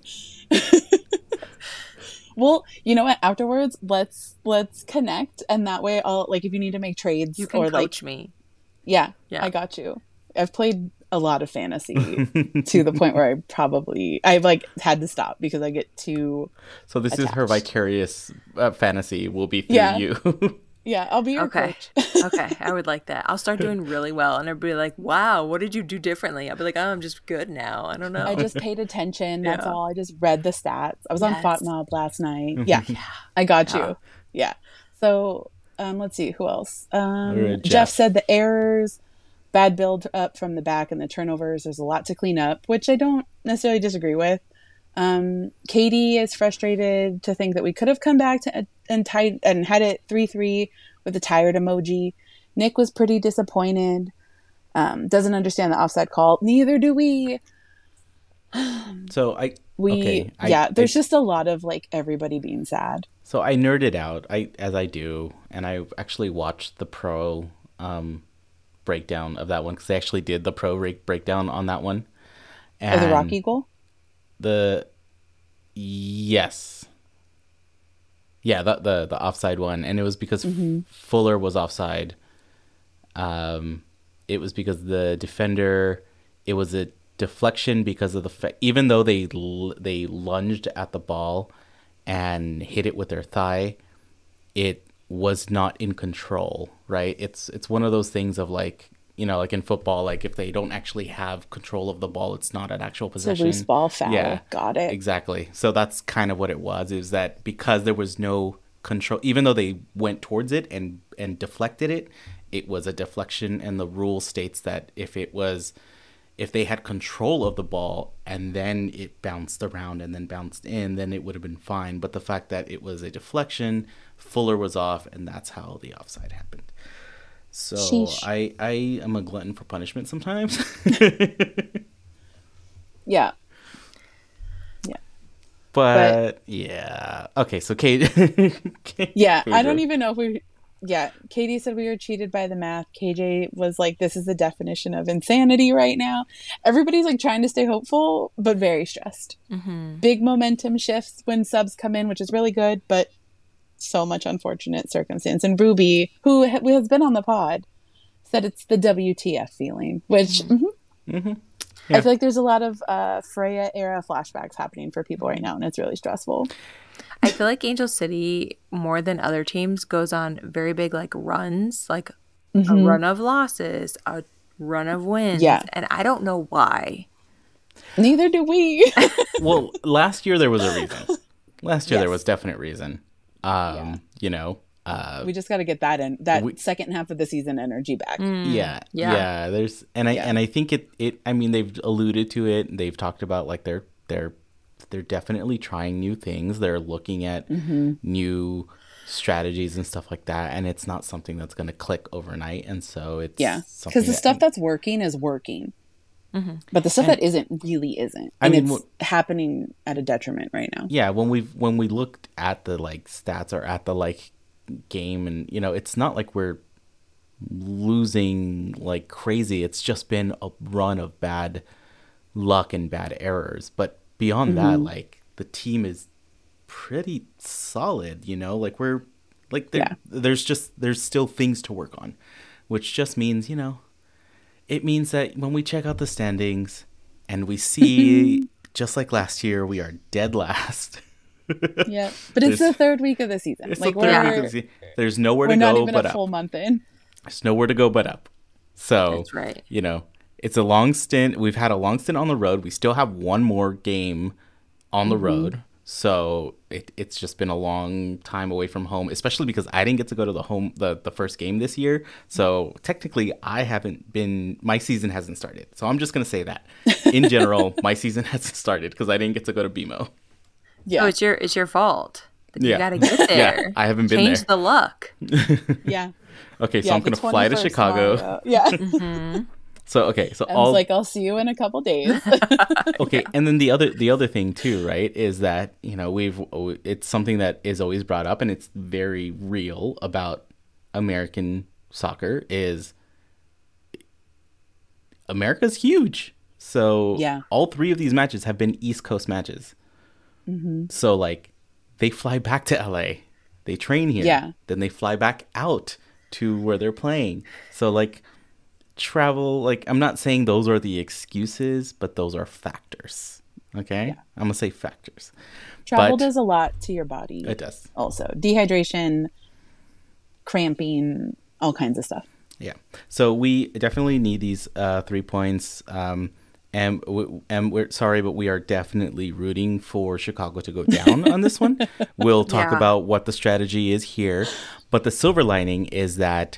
Well, you know what? Afterwards, let's connect. And that way, I'll, like, if you need to make trades. You can or coach like, me. Yeah, I got you. I've played a lot of fantasy to the point where I've, like, had to stop because I get too So this attached. is her vicarious fantasy will be through you. Yeah, I'll be your coach. Okay, I would like that. I'll start doing really well, and everybody like, "Wow, what did you do differently?" I'll be like, "Oh, I'm just good now. I don't know. I just paid attention. That's all. I just read the stats. I was on FOTMob last night. Yeah, I got you. Yeah. So let's see who else. Jeff said the errors, bad build up from the back, and the turnovers. There's a lot to clean up, which I don't necessarily disagree with. Katie is frustrated to think that we could have come back and tied and had it 3-3 with the tired emoji. Nick was pretty disappointed. Doesn't understand the offside call. Neither do we. So there's just a lot of like everybody being sad. So I nerded out, as I do, and I actually watched the pro breakdown of that one because they actually did the pro breakdown on that one. And the Rocky goal? Yes. Yeah, the offside one, and it was because Fuller was offside. It was because the defender. It was a deflection because of the even though they lunged at the ball and hit it with their thigh, it was not in control. Right? It's one of those things of like, you know, like in football, like if they don't actually have control of the ball, it's not an actual possession. It's a loose ball foul. Yeah, got it. Exactly. So that's kind of what it was, is that because there was no control, even though they went towards it and deflected it, it was a deflection. And the rule states that if they had control of the ball and then it bounced around and then bounced in, then it would have been fine. But the fact that it was a deflection, Fuller was off, and that's how the offside happened. So sheesh. I am a glutton for punishment sometimes. Yeah. But yeah. Okay, so Kate. Yeah, I don't even know if Katie said we were cheated by the math. KJ was like, this is the definition of insanity right now. Everybody's like trying to stay hopeful, but very stressed. Mm-hmm. Big momentum shifts when subs come in, which is really good, but so much unfortunate circumstance. And Ruby, who has been on the pod, said it's the WTF feeling, which Yeah. I feel like there's a lot of Freya era flashbacks happening for people right now, and it's really stressful. I feel like Angel City, more than other teams, goes on very big like runs, like a run of losses, a run of wins. Yeah. And I don't know why. Neither do we. Well, last year there was a reason. There was definite reason. You know, we just got to get that second half of the season energy back. Yeah. There's I think it. I mean, they've alluded to it. They've talked about like they're definitely trying new things. They're looking at new strategies and stuff like that, and it's not something that's going to click overnight. And so it's because the stuff that's working is working. Mm-hmm. But the stuff that isn't really isn't. And it's happening at a detriment right now. Yeah, when we looked at the like stats or at the like game, and you know, it's not like we're losing like crazy. It's just been a run of bad luck and bad errors. But beyond that, like the team is pretty solid, you know? Like we're like there's still things to work on, which just means, you know, it means that when we check out the standings and we see, just like last year, we are dead last. Yeah, but it's the third week of the season. It's like the third week of the season. There's nowhere to go but up. We're not even a full month in. There's nowhere to go but up. So, that's right. You know, it's a long stint. We've had a long stint on the road. We still have one more game on the road. So it's just been a long time away from home, especially because I didn't get to go to the first game this year. So technically my season hasn't started. So I'm just going to say that in general, my season hasn't started because I didn't get to go to BMO. Yeah. So it's your fault. But Yeah. you got to get there. Yeah, I haven't been Change there. the luck. Yeah. Okay, so Yeah, I'm going to fly to 21st Chicago. tomorrow. Yeah. So okay, so I was like, I'll see you in a couple days. okay, and then the other thing too, right, is that, you know, it's something that is always brought up, and it's very real about American soccer, is America's huge. So Yeah. all three of these matches have been East Coast matches. So like they fly back to LA, they train here, Yeah. then they fly back out to where they're playing. So like travel, like I'm not saying those are the excuses, but those are factors. Okay, I'm gonna say factors. Travel But does a lot to your body. it does. Also, dehydration, cramping, all kinds of stuff. Yeah. So we definitely need these 3 points. And we're sorry, but we are definitely rooting for Chicago to go down on this one. We'll talk Yeah. about what the strategy is here. But the silver lining is that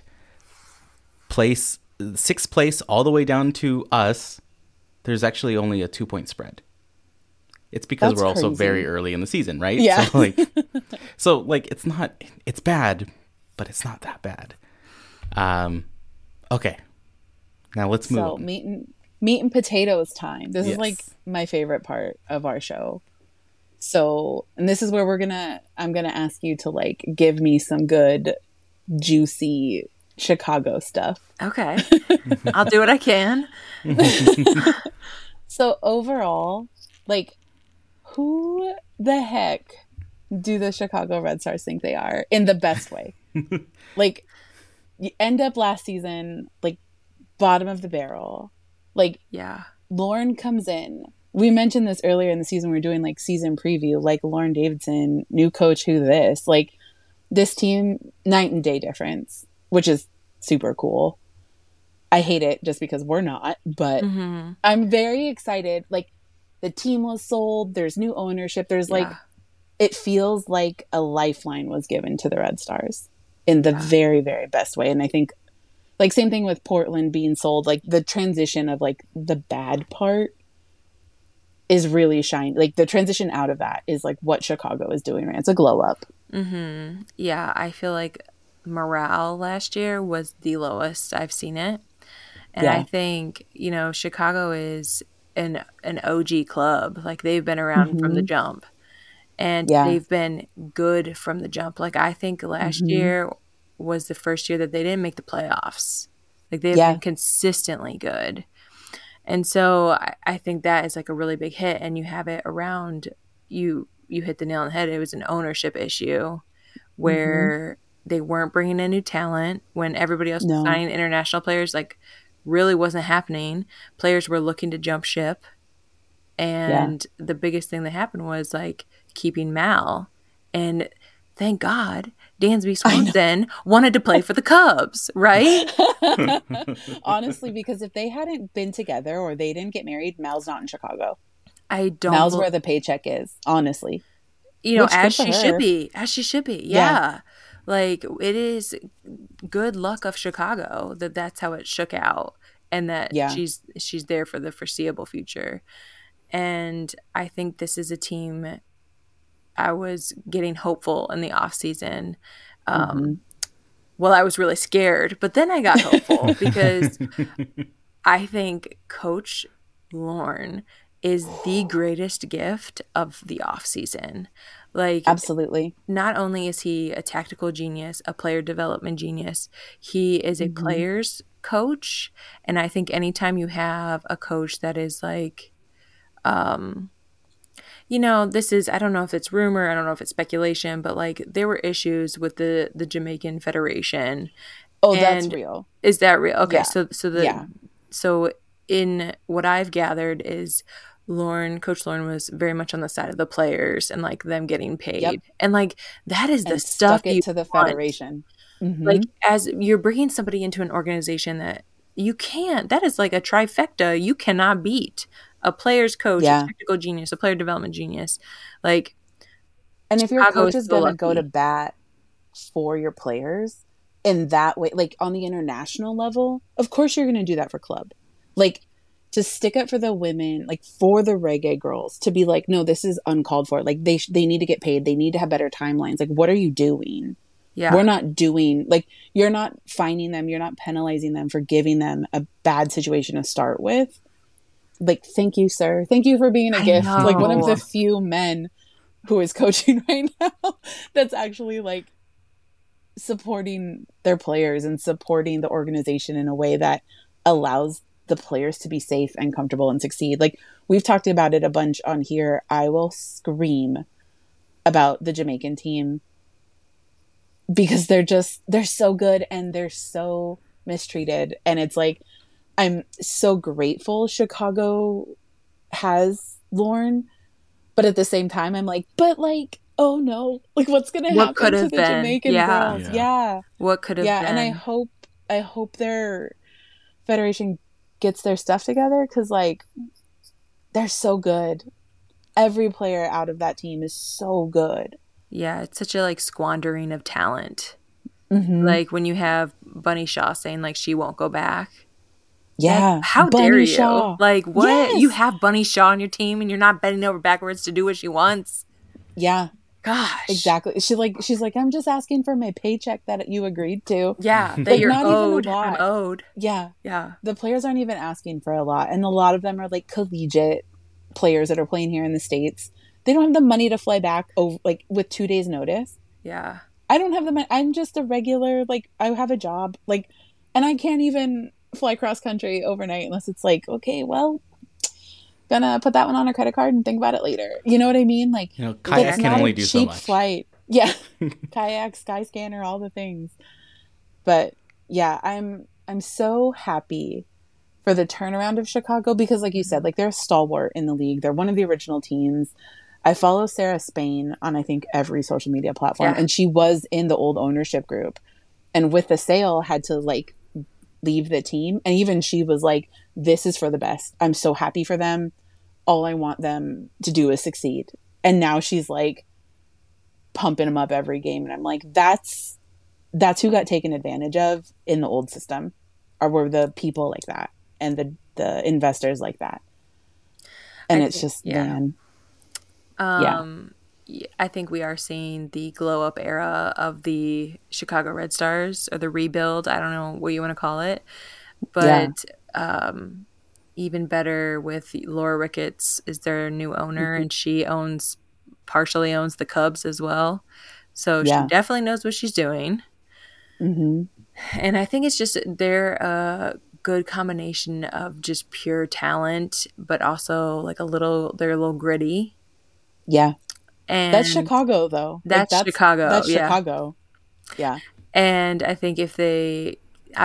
sixth place all the way down to us, there's actually only a 2-point spread. It's because That's we're also crazy. very early in the season, right? Yeah. So like it's bad, but it's not that bad. Okay. Now let's move So on. meat and potatoes time. This is Yes. like my favorite part of our show. So, and this is where I'm gonna ask you to like give me some good, juicy Chicago stuff. Okay. I'll do what I can. So overall, like, who the heck do the Chicago Red Stars think they are in the best way? Like, you end up last season, like, bottom of the barrel. Like, Yeah. Lauren comes in. We mentioned this earlier in the season. We were doing like season preview, like Lauren Davidson, new coach, who this? Like, this team, night and day difference, which is super cool. I hate it just because we're not, but I'm very excited. Like, the team was sold. There's new ownership. There's like, Yeah. it feels like a lifeline was given to the Red Stars in the very, very best way. And I think, like, same thing with Portland being sold, like the transition of like the bad part is really shiny. Like, the transition out of that is like what Chicago is doing, right? It's a glow up. Yeah, I feel like morale last year was the lowest I've seen it. And Yeah. I think, you know, Chicago is an OG club. Like, they've been around from the jump. And Yeah. they've been good from the jump. Like, I think last year was the first year that they didn't make the playoffs. Like, they've been consistently good. And so I think that is like a really big hit. And you have it around, you hit the nail on the head. It was an ownership issue where they weren't bringing in new talent when everybody else was signing international players. Like, really wasn't happening. Players were looking to jump ship. And the biggest thing that happened was like keeping Mal. And thank God Dansby Swanson wanted to play for the Cubs, right? Honestly, because if they hadn't been together or they didn't get married, Mal's not in Chicago. I don't. Mal's where the paycheck is, honestly. You know, Which, as good for she her. should be. As she should be. Yeah. Like, it is good luck of Chicago that that's how it shook out, and that she's there for the foreseeable future. And I think this is a team. I was getting hopeful in the off season. Well, I was really scared, but then I got hopeful because I think Coach Lorne is the greatest gift of the off season. Like, Absolutely. not only is he a tactical genius, a player development genius, he is a player's coach. And I think anytime you have a coach that is like, you know, this is, I don't know if it's rumor, I don't know if it's speculation, but like, there were issues with the Jamaican Federation. Oh, that's And real. Is that real? Okay, Yeah. so in what I've gathered is Coach Lorne was very much on the side of the players and like them getting paid. Yep. And like, that is the And stuff stuck it you to the want. Federation. Like, as you're bringing somebody into an organization that you can't, that is like a trifecta you cannot beat. A player's coach, a tactical genius, a player development genius. Like, And if your Chicago coach is so going to go lucky. to bat for your players in that way, like on the international level, of course you're going to do that for club. Like to stick up for the women, like for the reggae girls, to be like, no, this is uncalled for. Like they need to get paid. They need to have better timelines. Like, what are you doing? Yeah. We're not doing, like, you're not fining them. You're not penalizing them for giving them a bad situation to start with. Like, thank you, sir. Thank you for being a gift. Like one of the few men who is coaching right now that's actually like supporting their players and supporting the organization in a way that allows the players to be safe and comfortable and succeed. Like we've talked about it a bunch on here. I will scream about the Jamaican team because they're so good and they're so mistreated. And it's like, I'm so grateful Chicago has Lauren, but at the same time, I'm like, but like, oh no, like what's going to happen to the Jamaican girls? Yeah. What could have been? And I hope their federation gets their stuff together because like they're so good. Every player out of that team is so good. Yeah, it's such a like squandering of talent. Mm-hmm. Like when you have Bunny Shaw saying like she won't go back. Yeah. Like, how Bunny dare you? Shaw. Like what? Yes. You have Bunny Shaw on your team and you're not bending over backwards to do what she wants. Yeah. Gosh. Exactly. She's like, I'm just asking for my paycheck that you agreed to. Yeah. That like, you're not owed. Even a lot. I'm owed. Yeah. Yeah. The players aren't even asking for a lot. And a lot of them are like collegiate players that are playing here in the States. They don't have the money to fly back over, like with 2 days notice. Yeah. I don't have the money. I'm just a regular, like I have a job, like, and I can't even fly cross country overnight unless it's like, okay, well, gonna put that one on a credit card and think about it later. You know what I mean? Like, kayak can only do so much. Flight. Yeah. Kayak, Skyscanner, all the things. But yeah, I'm so happy for the turnaround of Chicago because like you said, like they're a stalwart in the league. They're one of the original teams. I follow Sarah Spain on I think every social media platform and she was in the old ownership group and with the sale had to like leave the team and even she was like, this is for the best. I'm so happy for them. All I want them to do is succeed. And now she's like pumping them up every game and I'm like, that's who got taken advantage of in the old system, or were the people like that and the investors like that. And it's just man. I think we are seeing the glow up era of the Chicago Red Stars or the rebuild. I don't know what you want to call it, but even better with Laura Ricketts is their new owner and she partially owns the Cubs as well. So she definitely knows what she's doing. Mm-hmm. And I think it's just they're a good combination of just pure talent, but also like they're a little gritty. Yeah. And that's Chicago though. That's Chicago. That's Chicago. Yeah. And I think if they've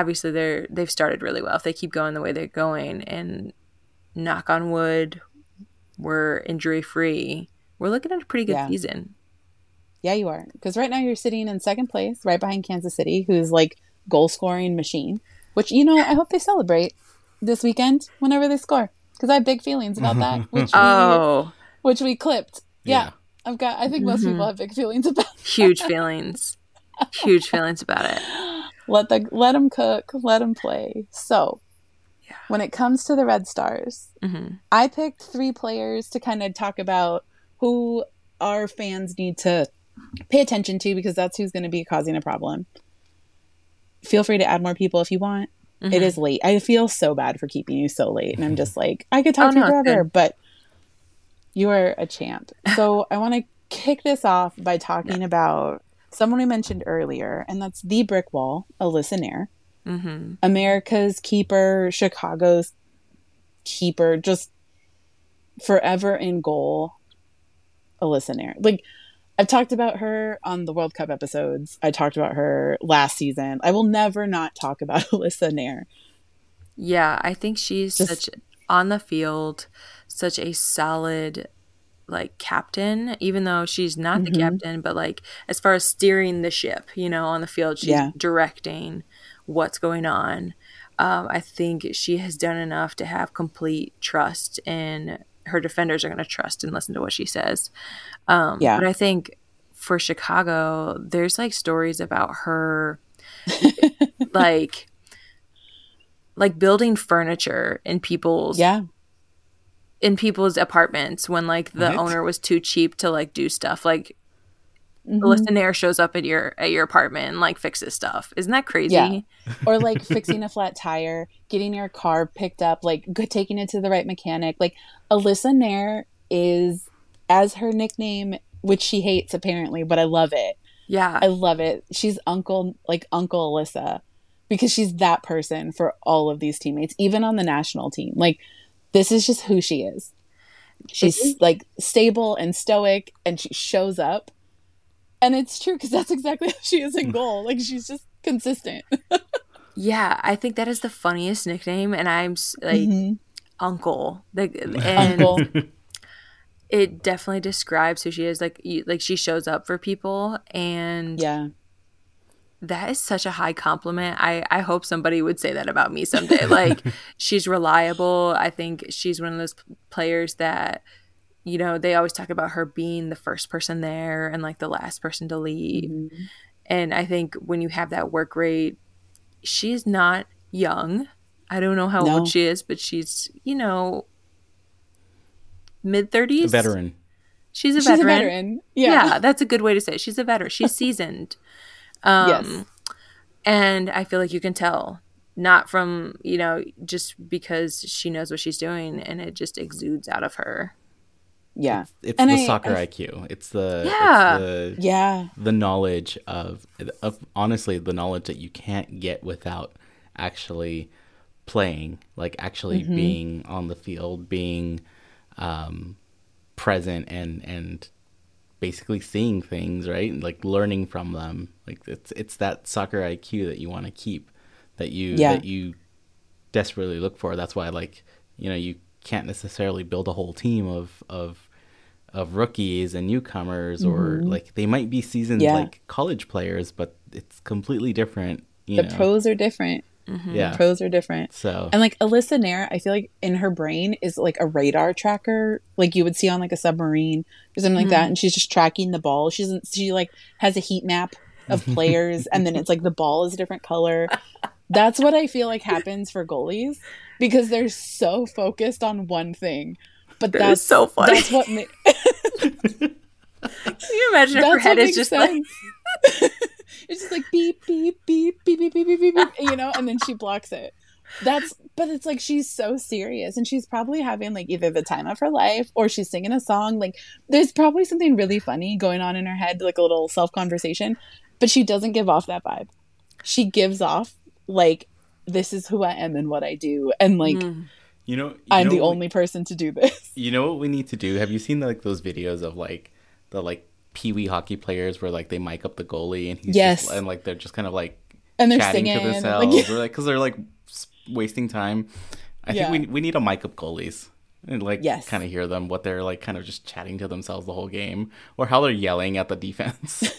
started really well. If they keep going the way they're going and knock on wood, we're injury free, we're looking at a pretty good season. Yeah, you are. Because right now you're sitting in second place, right behind Kansas City, who's like goal scoring machine, which, I hope they celebrate this weekend whenever they score. Because I have big feelings about that, which we clipped. Yeah. I think most people have big feelings about that. Huge feelings about it. Let them cook, let them play. So when it comes to the Red Stars, I picked 3 players to kind of talk about who our fans need to pay attention to because that's who's going to be causing a problem. Feel free to add more people if you want. It is late. I feel so bad for keeping you so late. And I'm just like, I could talk to you forever, but you are a champ. So I want to kick this off by talking about someone we mentioned earlier, and that's the brick wall, Alyssa Nair. America's keeper, Chicago's keeper, just forever in goal, Alyssa Nair. Like, I've talked about her on the World Cup episodes. I talked about her last season. I will never not talk about Alyssa Nair. Yeah, I think she's such on the field, such a solid like captain, even though she's not the captain, but like as far as steering the ship, on the field, she's directing what's going on. I think she has done enough to have complete trust, and her defenders are going to trust and listen to what she says. But I think for Chicago, there's like stories about her like building furniture in people's apartments when like the owner was too cheap to like do stuff. Like Alyssa Nair shows up at your apartment and like fixes stuff. Isn't that crazy? Yeah. Or like fixing a flat tire, getting your car picked up, like taking it to the right mechanic. Like Alyssa Nair is, as her nickname, which she hates apparently, but I love it. Yeah. I love it. She's Uncle Alyssa, because she's that person for all of these teammates, even on the national team. Like, this is just who she is. She's like stable and stoic, and she shows up. And it's true, because that's exactly how she is in goal. Like, she's just consistent. Yeah, I think that is the funniest nickname, and I'm like Uncle. And Uncle. It definitely describes who she is. Like, she shows up for people, and that is such a high compliment. I hope somebody would say that about me someday. Like, she's reliable. I think she's one of those players that, you know, they always talk about her being the first person there and like the last person to leave. And I think when you have that work rate, she's not young. I don't know how old she is, but she's, you know, mid-30s. A veteran. She's a veteran. Yeah, that's a good way to say it. She's a veteran. She's seasoned. Yes. And I feel like you can tell, not from, you know, just because she knows what she's doing, and it just exudes out of her. Yeah. It's the soccer IQ. It's the the knowledge of honestly, the knowledge that you can't get without actually playing, like actually being on the field, being present and basically seeing things, right? Like learning from them. Like it's that soccer IQ that you want to keep, that you desperately look for. That's why, like, you know, you can't necessarily build a whole team of rookies and newcomers, or like they might be seasoned like college players, but it's completely different. The pros are different. Yeah, the pros are different. So, and like Alyssa Nair, I feel like in her brain is like a radar tracker, like you would see on like a submarine or something like that, and she's just tracking the ball. She like has a heat map of players, and then it's like the ball is a different color. That's what I feel like happens for goalies, because they're so focused on one thing. But that's so funny. That's what Can you imagine if her head is just sense. Like it's just like beep beep beep beep beep beep beep beep, you know, and then she blocks it. But it's like she's so serious, and she's probably having like either the time of her life, or she's singing a song. Like there's probably something really funny going on in her head, like a little self-conversation, but she doesn't give off that vibe. She gives off like, this is who I am and what I do, and like I'm the only person to do this. You know what we need to do? Have you seen like those videos of like the pee-wee hockey players where like they mic up the goalie, and he's just, and like they're just kind of like and they're chatting singing, to themselves, like, or like because they're like wasting time. I think we need to mic up goalies and like kind of hear them, what they're like kind of just chatting to themselves the whole game, or how they're yelling at the defense.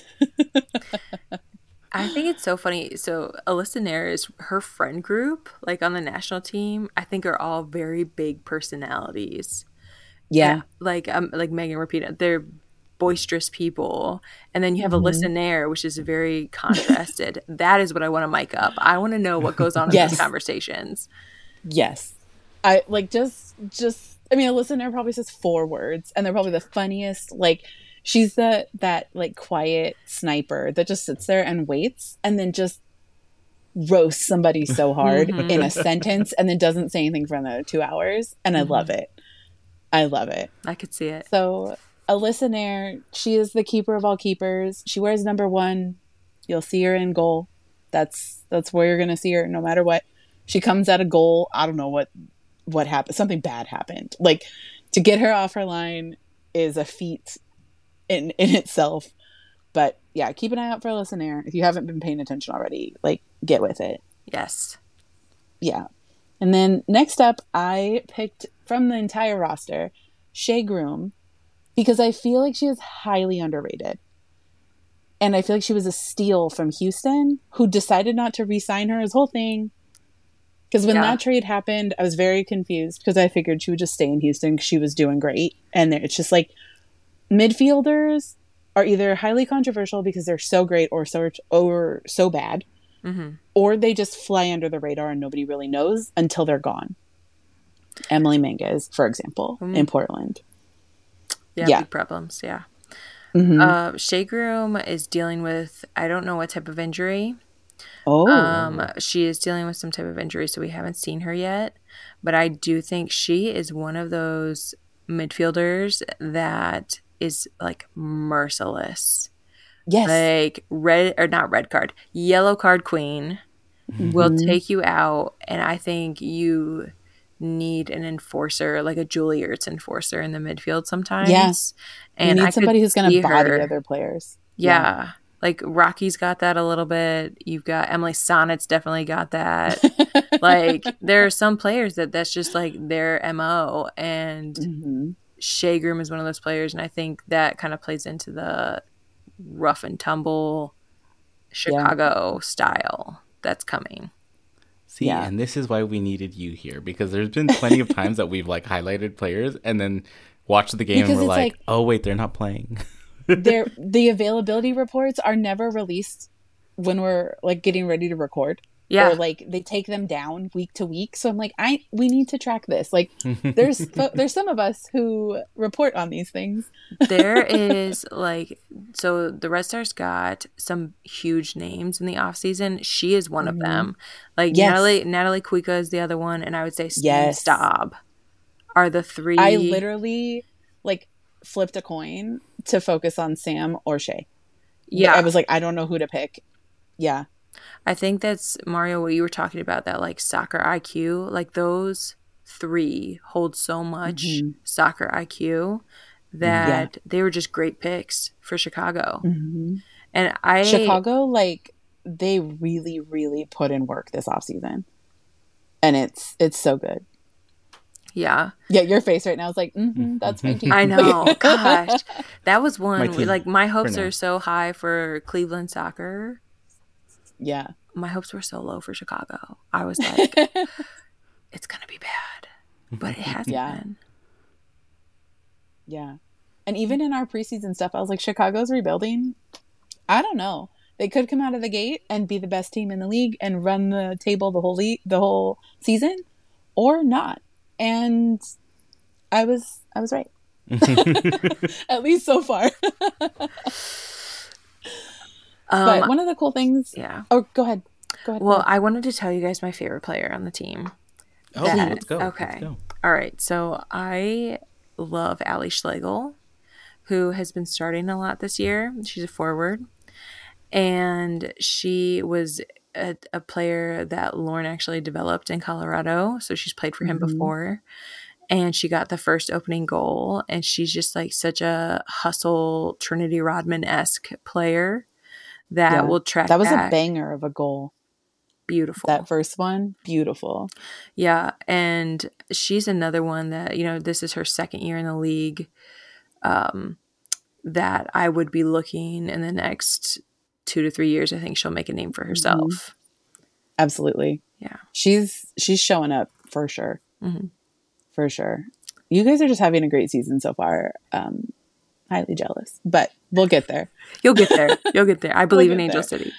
I think it's so funny. So Alyssa Nair is her friend group, like on the national team, I think are all very big personalities. Yeah. And, like Megan repeated, they're boisterous people. And then you have Alyssa Nair, which is very contrasted. That is what I want to mic up. I want to know what goes on in those conversations. Yes. I like just I mean, Alyssa Nair probably says 4 words, and they're probably the funniest. Like, she's that like quiet sniper that just sits there and waits, and then just roasts somebody so hard in a sentence, and then doesn't say anything for another 2 hours. And I love it. I love it. I could see it. So Alyssa Nair, she is the keeper of all keepers. She wears number 1. You'll see her in goal. That's where you're gonna see her no matter what. She comes at a goal. I don't know what happened. Something bad happened. Like, to get her off her line is a feat in itself. But yeah, keep an eye out for Alyssa Nair. If you haven't been paying attention already, like, get with it. Yes. Yeah. And then next up, I picked from the entire roster Shea Groom, because I feel like she is highly underrated. And I feel like she was a steal from Houston, who decided not to re-sign her. His whole thing. Because when that trade happened, I was very confused, because I figured she would just stay in Houston because she was doing great. And it's just like, midfielders are either highly controversial because they're so great or so bad, or they just fly under the radar and nobody really knows until they're gone. Emily Manguez, for example, in Portland. Yeah, big problems. Yeah. Shea Groom is dealing with, I don't know what type of injury. She is dealing with some type of injury, so we haven't seen her yet. But I do think she is one of those midfielders that is like merciless. Yes. Like yellow card queen will take you out. And I think you need an enforcer, like a Julie Ertz enforcer in the midfield sometimes. Yes. Yeah. And you need somebody who's going to body other players. Yeah. Like Rocky's got that a little bit. You've got Emily Sonnet's definitely got that. Like there are some players that's just like their MO, and Shea Groom is one of those players, and I think that kind of plays into the rough and tumble Chicago style that's coming. See, and this is why we needed you here, because there's been plenty of times that we've like highlighted players and then watched the game and we're like, oh wait, they're not playing. The availability reports are never released when we're like getting ready to record. Yeah. Or like they take them down week to week. So I'm like, we need to track this. Like there's some of us who report on these things. There is like, so the Red Stars got some huge names in the off season. She is one of them. Like Natalie Kuika is the other one. And I would say Staub are the three. I literally like flipped a coin to focus on Sam or Shea. Yeah. I was like, I don't know who to pick. Yeah. I think that's, Mario, what you were talking about, that like soccer IQ, like those three hold so much soccer IQ that they were just great picks for Chicago. And Chicago, like they really, really put in work this offseason. And it's so good. Yeah. Yeah, your face right now is like, that's my team. I know. Gosh. That was one. Like, my hopes are so high for Cleveland soccer. Yeah. My hopes were so low for Chicago. I was like, it's going to be bad. But it hasn't been. Yeah. And even in our preseason stuff, I was like, Chicago's rebuilding. I don't know. They could come out of the gate and be the best team in the league and run the table the whole season, or not. And I was right. At least so far. But one of the cool things. Yeah. Oh, go ahead. Well, I wanted to tell you guys my favorite player on the team. Oh, let's go. Okay. Let's go. All right. So I love Allie Schlegel, who has been starting a lot this year. She's a forward. And she was a player that Lauren actually developed in Colorado. So she's played for him before. And she got the first opening goal. And she's just like such a hustle, Trinity Rodman-esque player that will track That was back. a banger of a goal. Beautiful. That first one, beautiful. Yeah. And she's another one that, this is her second year in the league, that I would be looking in the next 2 to 3 years. I think she'll make a name for herself. Absolutely. Yeah. She's showing up for sure. For sure. You guys are just having a great season so far. Highly jealous, but we'll get there. You'll get there. You'll get there. I believe in Angel City.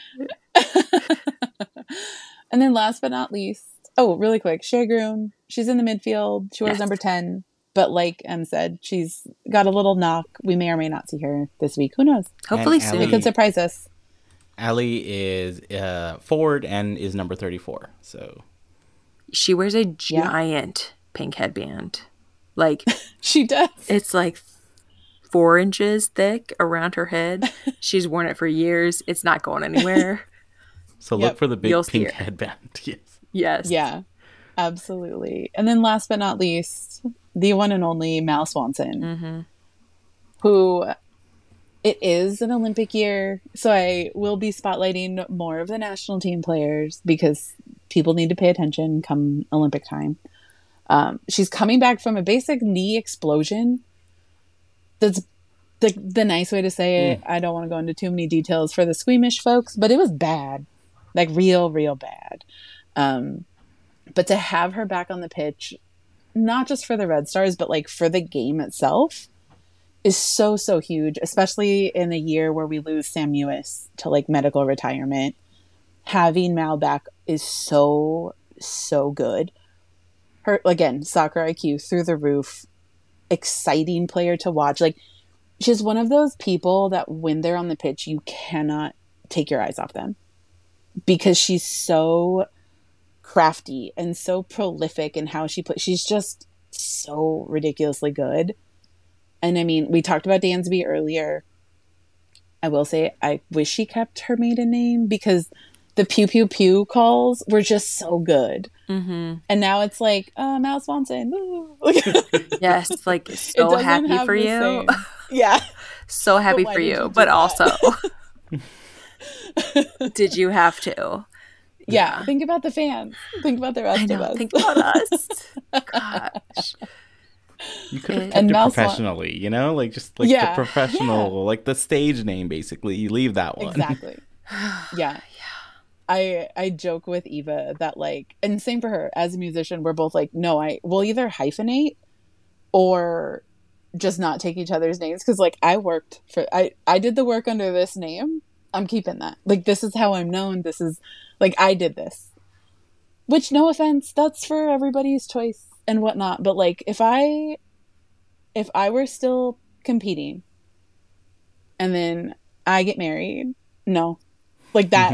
And then last but not least, really quick, Shea Groom. She's in the midfield. She wears number 10. But like Em said, she's got a little knock. We may or may not see her this week. Who knows? Hopefully soon. It could surprise us. Allie is forward and is number 34. So she wears a giant pink headband. Like she does. It's like 4 inches thick around her head. She's worn it for years. It's not going anywhere. So look for the big pink headband. Yes. Yeah, absolutely. And then last but not least, the one and only Mal Swanson, who it is an Olympic year. So I will be spotlighting more of the national team players because people need to pay attention come Olympic time. She's coming back from a basic knee explosion. That's the nice way to say it. I don't want to go into too many details for the squeamish folks, but it was bad. Like real bad. But to have her back on the pitch, not just for the Red Stars, but like for the game itself, is so, so huge, especially in a year where we lose Sam Mewis to like medical retirement. Having Mal back is so, so good. Her, again, soccer IQ through the roof, exciting player to watch. Like, she's one of those people that when they're on the pitch, you cannot take your eyes off them because she's so crafty and so prolific in how she plays. She's just so ridiculously good. And I mean, we talked about Dansby earlier. I will say, I wish she kept her maiden name because the pew pew pew calls were just so good. Mm-hmm. And now it's like, Mal Swanson. Woo. Yes, like so happy for you. Yeah. So happy for you. But also, did you have to? Yeah. Think about the fans. Think about the rest of us. Think about us. Gosh. You could have kept it professionally, you know? Like, just like the professional, like the stage name, basically. You leave that one. Exactly. Yeah. I joke with Eva that like, and same for her as a musician, we're both like, no, we'll either hyphenate or just not take each other's names. Cause like I did the work under this name. I'm keeping that. Like, this is how I'm known. This is like, I did this, which no offense, that's for everybody's choice and whatnot. But like, if I were still competing and then I get married, no, like that,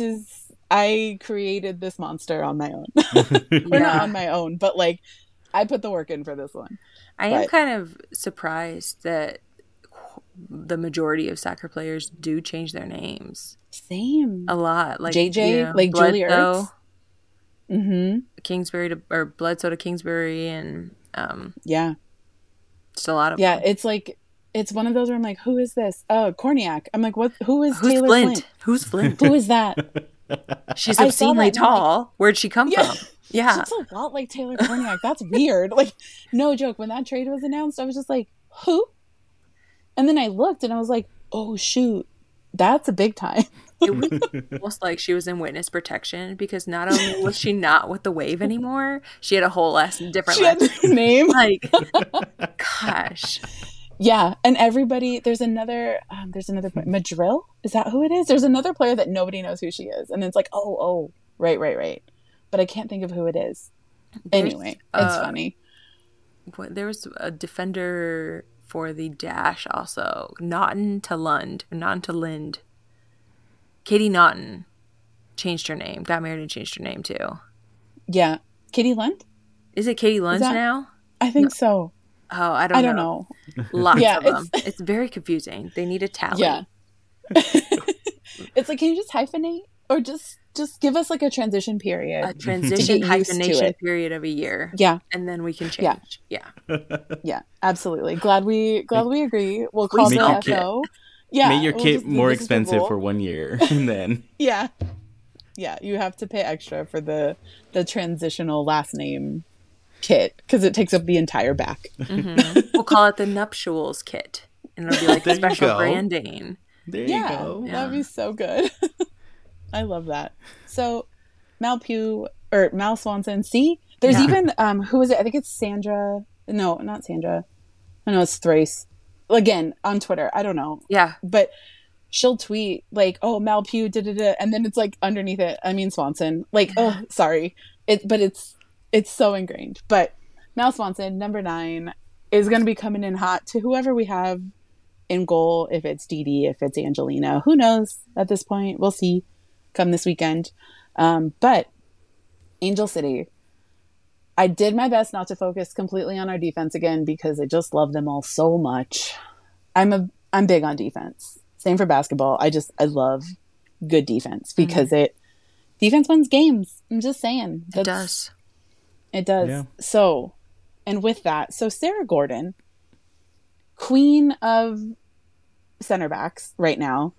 I created this monster on my own. Or not on my own, but like I put the work in for this one. I am kind of surprised that the majority of soccer players do change their names. Same. A lot. Like JJ, like Julie Ertz. Mm-hmm. Kingsbury or Bledsoe to Kingsbury and yeah. Just a lot of them. It's like it's one of those where I'm like, who is this? Oh, Korniak. I'm like, who's Taylor Flint? Who's Flint? Who is that? She's obscenely tall. Like, where'd she come from? Yeah. She's a lot like Taylor Korniak. That's weird. Like, no joke. When that trade was announced, I was just like, who? And then I looked and I was like, oh, shoot. That's a big time. It was almost like she was in witness protection because not only was she not with the Wave anymore, she had a whole different name. Like, gosh. Yeah, and everybody, there's another Madrill? Is that who it is? There's another player that nobody knows who she is. And it's like, oh, right. But I can't think of who it is. Anyway, it's funny. There was a defender for the Dash also. Naughton to Lind. Katie Naughton changed her name. Got married and changed her name too. Yeah. Katie Lund? Is it Katie Lund now? I think so. Oh, I don't know. Lots of them. It's very confusing. They need a tally. Yeah. It's like, can you just hyphenate? Or just give us like a transition period. A transition hyphenation period of a year. Yeah. And then we can change. Yeah. Yeah, absolutely. Glad we agree. We'll call the FO. Yeah. Make your kit more expensive for 1 year. And then. Yeah. Yeah. You have to pay extra for the transitional last name kit because it takes up the entire back. Mm-hmm. We'll call it the nuptials kit. And it'll be like the special branding. There you go. Yeah. That'd be so good. I love that. So Mal Swanson. See, there's even who is it? I think it's Sandra. No, not Sandra. I know it's Thrace. Again, on Twitter. I don't know. Yeah. But she'll tweet like, "Oh, Mal Pugh, and then it's like underneath it, I mean Swanson. Like, oh, sorry. But it's so ingrained. But Mal Swanson, number 9, is going to be coming in hot to whoever we have in goal. If it's Dee, if it's Angelina, who knows at this point? We'll see. Come this weekend. But Angel City, I did my best not to focus completely on our defense again because I just love them all so much. I'm big on defense. Same for basketball. I love good defense because defense wins games. I'm just saying. It does. It does. Yeah. So, and with that, Sarah Gordon, queen of center backs right now.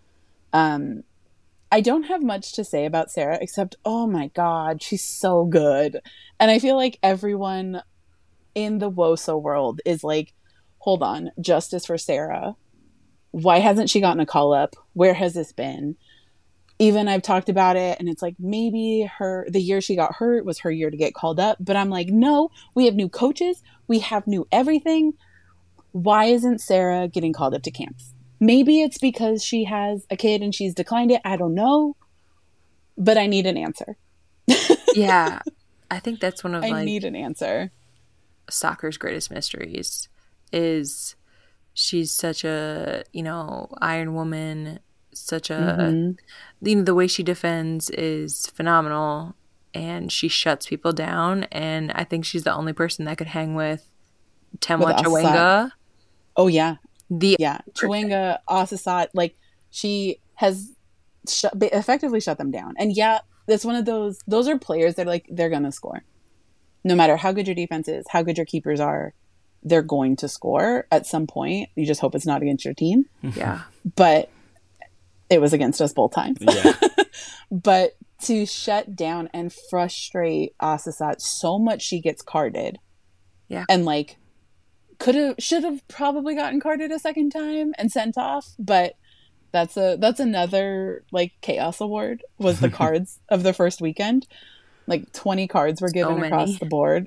I don't have much to say about Sarah except, oh my God, she's so good. And I feel like everyone in the WOSO world is like, hold on, justice for Sarah. Why hasn't she gotten a call up? Where has this been? Even I've talked about it and it's like maybe the year she got hurt was her year to get called up. But I'm like, no, we have new coaches. We have new everything. why isn't Sarah getting called up to camps? Maybe it's because she has a kid and she's declined it. I don't know. But I need an answer. Yeah. I think that's one of I need an answer. Soccer's greatest mysteries is she's such a, iron woman, such a, the way she defends is phenomenal, and she shuts people down. And I think she's the only person that could hang with Temwa Chwenga. Oh, yeah. Chwenga, Asisat, like, she has effectively shut them down. And yeah, it's one of those are players that, like, they're going to score. No matter how good your defense is, how good your keepers are, they're going to score at some point. You just hope it's not against your team. Yeah. But it was against us both times. Yeah. But to shut down and frustrate Asisat so much she gets carded. Yeah. And, like, should have probably gotten carded a second time and sent off, but that's another, like, chaos award was the cards of the first weekend. Like 20 cards were given across the board.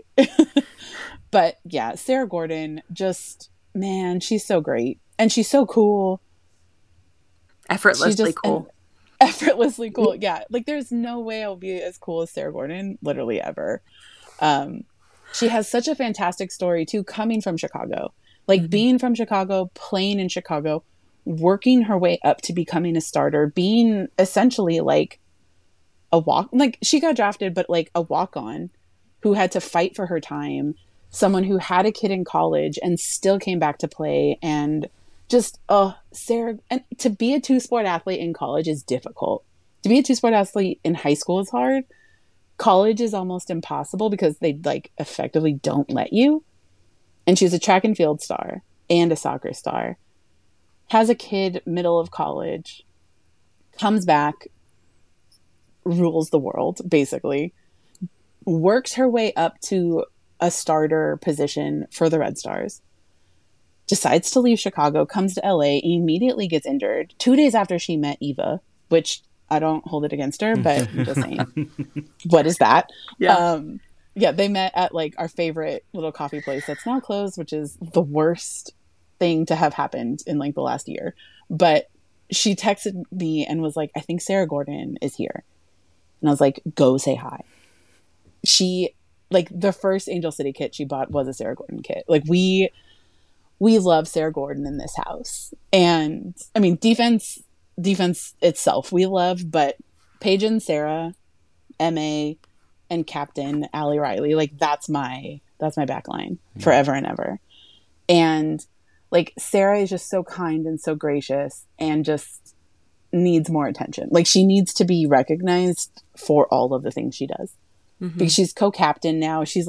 But yeah, Sarah Gordon, just, man, she's so great. And she's so cool. Effortlessly cool. Effortlessly cool. Yeah. Like, there's no way I'll be as cool as Sarah Gordon, literally ever. She has such a fantastic story too, coming from Chicago. Like, being from Chicago, playing in Chicago, working her way up to becoming a starter, being essentially like she got drafted, but like a walk-on who had to fight for her time, someone who had a kid in college and still came back to play. And just, Sarah, and to be a two-sport athlete in college is difficult. To be a two-sport athlete in high school is hard. College is almost impossible because they, like, effectively don't let you. And she's a track and field star and a soccer star. Has a kid middle of college, comes back, rules the world, basically, works her way up to a starter position for the Red Stars, decides to leave Chicago, comes to LA, immediately gets injured 2 days after she met Eva, which I don't hold it against her, but I'm just saying, what is that? Yeah. They met at, like, our favorite little coffee place that's now closed, which is the worst thing to have happened in, like, the last year. But she texted me and was like, I think Sarah Gordon is here. And I was like, go say hi. She, like, the first Angel City kit she bought was a Sarah Gordon kit. Like, we love Sarah Gordon in this house. And I mean, defense itself we love, but Paige and Sarah, MA, and Captain Allie Riley, like, that's my back line forever and ever. And, like, Sarah is just so kind and so gracious and just needs more attention. Like, she needs to be recognized for all of the things she does. Because she's co-captain now. She's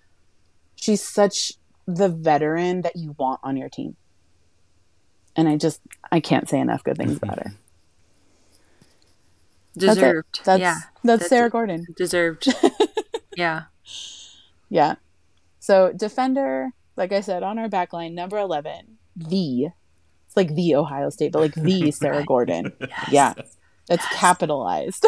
such the veteran that you want on your team. And I can't say enough good things about her. Deserved. That's Sarah Gordon. Deserved. Yeah. Yeah. So defender, like I said, on our back line, number 11, it's like the Ohio State, but like the Sarah Right. Gordon. Yes. Yeah. That's capitalized.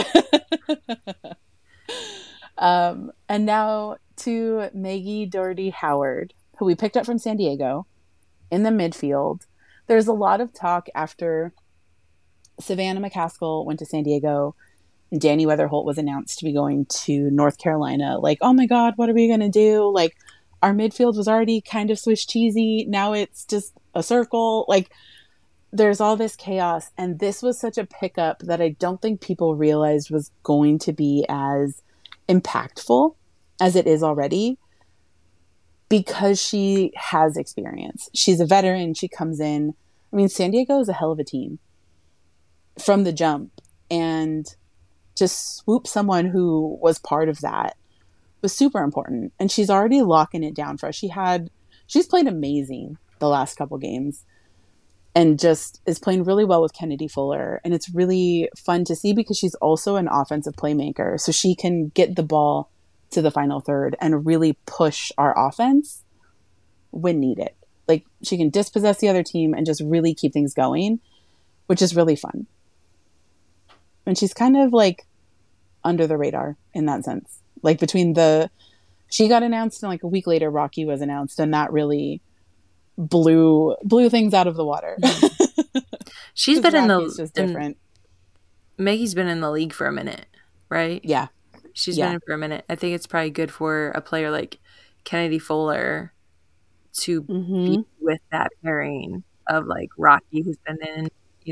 And now to Maggie Doherty Howard, who we picked up from San Diego in the midfield. There's a lot of talk after Savannah McCaskill went to San Diego and Danny Weatherholt was announced to be going to North Carolina. Like, oh my God, what are we going to do? Like, our midfield was already kind of Swiss cheesy. Now it's just a circle. Like, there's all this chaos. And this was such a pickup that I don't think people realized was going to be as impactful as it is already, because she has experience. She's a veteran. She comes in. I mean, San Diego is a hell of a team from the jump, and to swoop someone who was part of that was super important. And she's already locking it down for us. She's played amazing the last couple games and just is playing really well with Kennedy Fuller. And it's really fun to see because she's also an offensive playmaker. So she can get the ball to the final third and really push our offense when needed. Like, she can dispossess the other team and just really keep things going, which is really fun. And she's kind of like under the radar in that sense. Like, she got announced and like a week later Rocky was announced, and that really blew things out of the water. She's been in Rocky's just different. Maggie's been in the league for a minute, right? Yeah. She's been in for a minute. I think it's probably good for a player like Kennedy Fuller to be with that pairing of like Rocky, who's been in,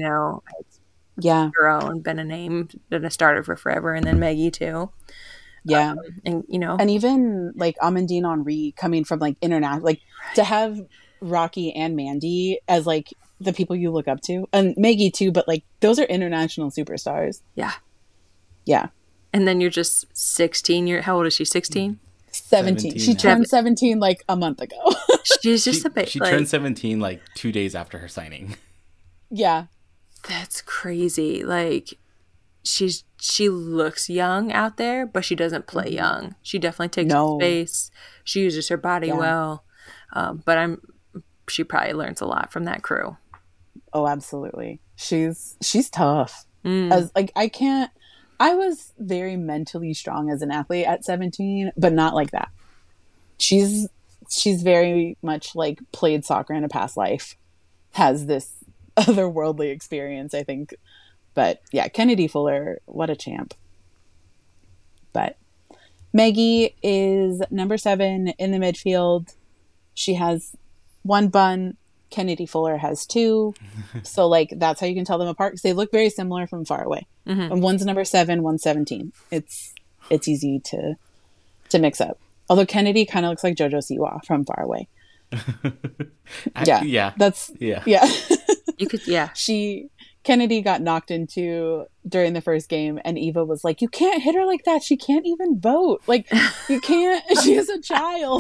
her own, been a starter for forever, and then Maggie too. Yeah. And even like Amandine Henry coming from like international, like to have Rocky and Mandy as like the people you look up to, and Maggie too, but like those are international superstars. Yeah. Yeah. And then you're just 16. How old is she? 16? 17. She turned 17 like a month ago. She's just a bit. She turned 17 like 2 days after her signing. Yeah. That's crazy. Like she looks young out there, but she doesn't play young. She definitely takes space. She uses her body well. But she probably learns a lot from that crew. Oh, absolutely. She's tough. As like I was very mentally strong as an athlete at 17, but not like that. She's very much like played soccer in a past life, has this otherworldly experience, I think. But yeah, Kennedy Fuller, what a champ. But Maggie is number 7 in the midfield. She has 1 bun. Kennedy Fuller has 2. So like that's how you can tell them apart, because they look very similar from far away. And one's number 7, one's 17. It's easy to mix up. Although Kennedy kind of looks like Jojo Siwa from far away. Yeah. You could, Kennedy got knocked into during the first game, and Eva was like, "You can't hit her like that. She can't even vote. Like, you can't. She is a child.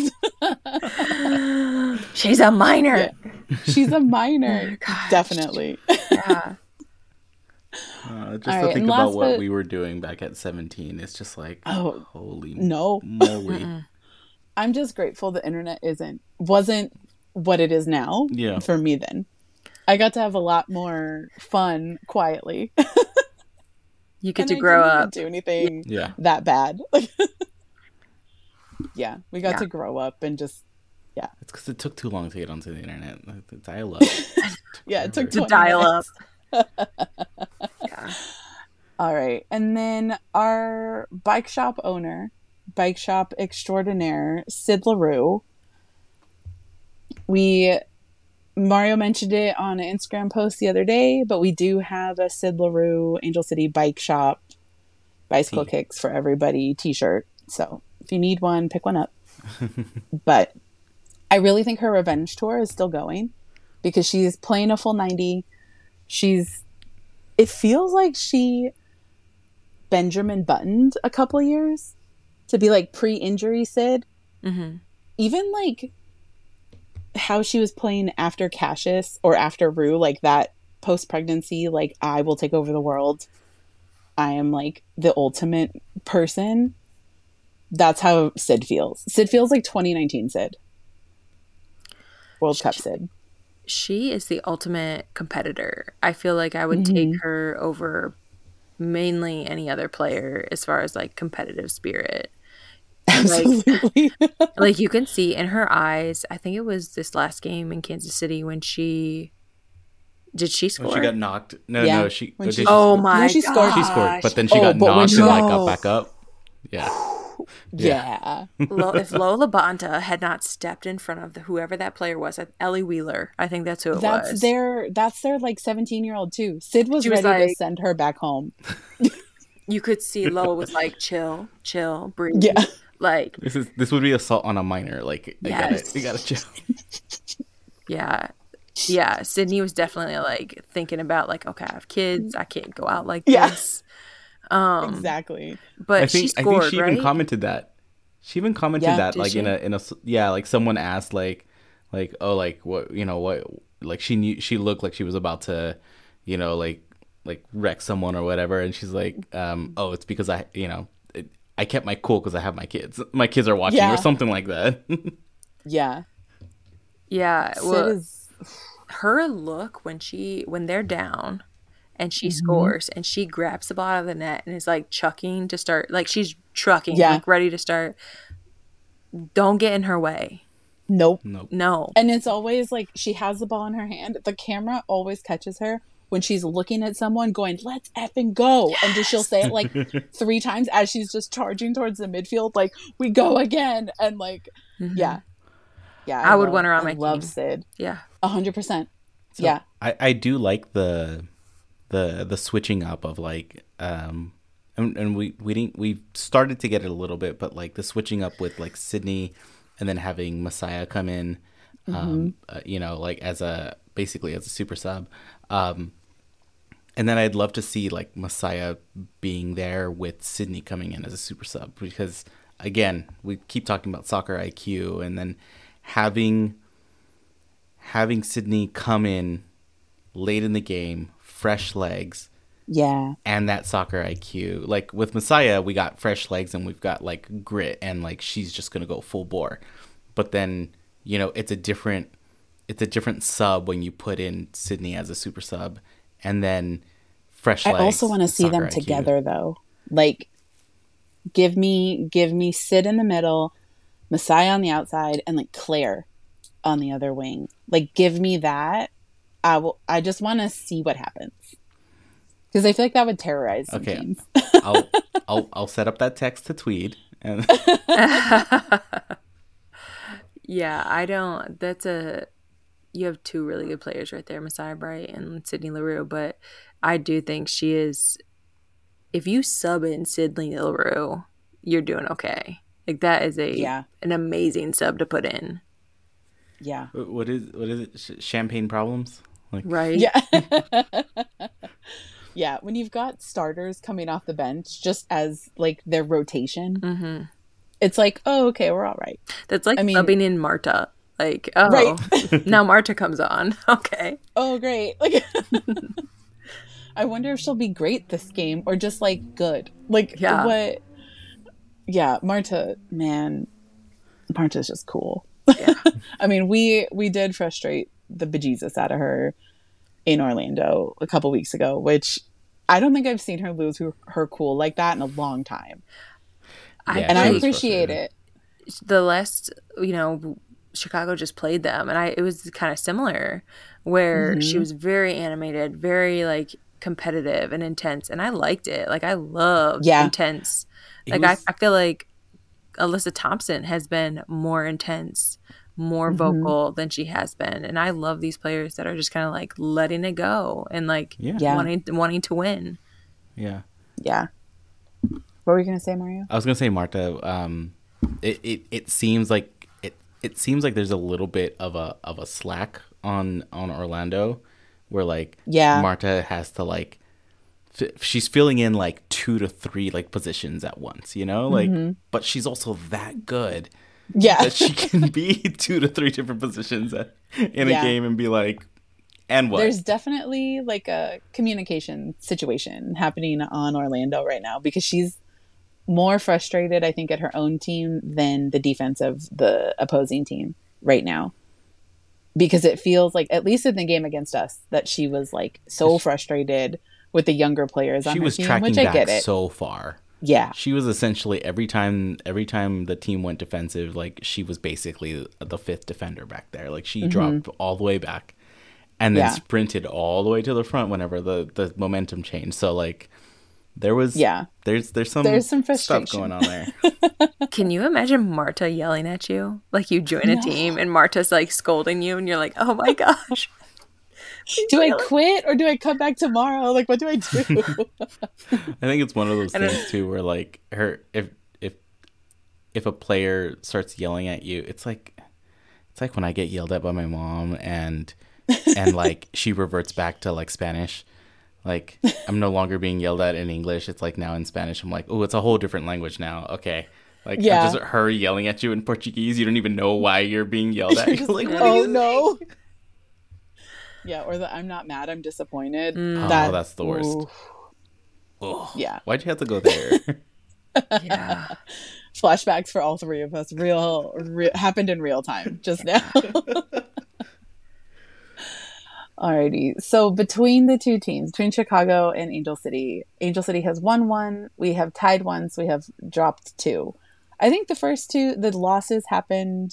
She's a minor. Yeah. She's a minor. Definitely." Yeah. Just to think about what we were doing back at 17, it's just like, holy moly. I'm just grateful the internet wasn't what it is now for me then. I got to have a lot more fun quietly. You get to grow up. Do anything that bad. Yeah, we got to grow up and just It's because it took too long to get onto the internet. The dial up. It took to dial minutes. up. All right, and then our bike shop owner, bike shop extraordinaire, Sid LaRue. Mario mentioned it on an Instagram post the other day, but we do have a Sid LaRue Angel City Bike Shop bicycle kicks for everybody t-shirt. So if you need one, pick one up. But I really think her revenge tour is still going, because she's playing a full 90. It feels like she Benjamin Buttoned a couple years to be like pre-injury Sid. Even like how she was playing after Cassius or after Rue, like that post-pregnancy, like I will take over the world. I am like the ultimate person. That's how Sid feels. Sid feels like 2019 Sid. World Cup Sid. She is the ultimate competitor. I feel like I would take her over mainly any other player as far as like competitive spirit. Absolutely. Like you can see in her eyes. I think it was this last game in Kansas City when she score? When she got knocked. No, she. Oh my god! She scored, but then she got knocked and like got back up. Yeah. If Lola Bonta had not stepped in front of whoever that player was, Ellie Wheeler, I think that's who it was. That's their like 17-year-old too. Sid was ready to send her back home. You could see Lola was like, chill, breathe. Yeah. Like this would be assault on a minor. Like you gotta chill. Yeah. Sydney was definitely like thinking about like, okay, I have kids, I can't go out like this. Exactly. But she scored. I think she even commented that. She even commented that like in a like someone asked like oh like what like she looked like she was about to like wreck someone or whatever, and she's like oh it's because I kept my cool because I have my kids. My kids are watching or something like that. Yeah. Well, her look when they're down and she scores and she grabs the ball out of the net and is like chucking to start, like she's trucking, like ready to start. Don't get in her way. Nope. No. And it's always like she has the ball in her hand. The camera always catches her when she's looking at someone going, let's effing go. Yes. And she'll say it like 3 times as she's just charging towards the midfield, like, we go again. And like, yeah. Yeah. I would want her on my team. I love Sid. Yeah. 100%. So yeah. I do like the switching up of like, and we started to get it a little bit, but like the switching up with like Sydney and then having Messiah come in, you know, like basically as a super sub. And then I'd love to see like Messiah being there with Sydney coming in as a super sub, because again, we keep talking about soccer IQ, and then having Sydney come in late in the game, fresh legs. Yeah. And that soccer IQ. Like with Messiah, we got fresh legs and we've got like grit, and like she's just going to go full bore. But then, you know, it's a different sub when you put in Sydney as a super sub, and then fresh legs. I also want to see them together though. Like give me Sid in the middle, Messiah on the outside, and like Claire on the other wing. Like give me that. I just want to see what happens. Because I feel like that would terrorize some teams. I'll set up that text to Tweed. And yeah, I don't. You have 2 really good players right there, Messiah Bright and Sydney Leroux. But I do think she is. If you sub in Sydney Leroux, you're doing okay. Like that is an amazing sub to put in. Yeah. What is it? Champagne problems? Like, right. Yeah. Yeah, when you've got starters coming off the bench just as like their rotation, it's like, oh, okay, we're all right. That's like subbing in Marta. Like, oh, right. Now Marta comes on. Okay. Oh, great. Like, I wonder if she'll be great this game or just like good. Like, what? Yeah, Marta's just cool. Yeah. I mean, we did frustrate the bejesus out of her in Orlando a couple weeks ago, which I don't think I've seen her lose her cool like that in a long time. I appreciate it. The last, Chicago just played them, and it was kind of similar, where she was very animated, very like competitive and intense, and I liked it. Like I loved intense. Like I feel like Alyssa Thompson has been more intense, more vocal than she has been, and I love these players that are just kind of like letting it go and like wanting to win. Yeah. What were you gonna say, Mario? I was gonna say, Marta. It seems like it seems like there's a little bit of a slack on Orlando, where like Marta has to like she's filling in like 2 to 3 like positions at once, like, but she's also that good. That she can be 2 to 3 different positions in a game and be like, and what? There's definitely like a communication situation happening on Orlando right now, because she's more frustrated, I think, at her own team than the defense of the opposing team right now. Because it feels like, at least in the game against us, that she was like so frustrated with the younger players on her team, which I get it. She was tracking back so far. Yeah. She was essentially every time the team went defensive, like she was basically the 5th defender back there. Like she dropped all the way back and then sprinted all the way to the front whenever the momentum changed. So like there's some frustration stuff going on there. Can you imagine Marta yelling at you? Like you join a team and Marta's like scolding you and you're like, oh my gosh. Do I quit or do I come back tomorrow? Like, what do I do? I think it's one of those things too, where like if a player starts yelling at you, it's like when I get yelled at by my mom and like she reverts back to like Spanish. Like I'm no longer being yelled at in English. It's like now in Spanish. I'm like, oh, it's a whole different language now. Okay. Like just her yelling at you in Portuguese. You don't even know why you're being yelled at. You're like, what are you saying? Yeah, or I'm not mad, I'm disappointed. That's the worst. Oh, yeah. Why'd you have to go there? Yeah. Flashbacks for all 3 of us. Happened in real time just now. Alrighty. So between the 2 teams, between Chicago and Angel City has won 1. We have tied 1, so we have dropped 2. I think the first 2, the losses happened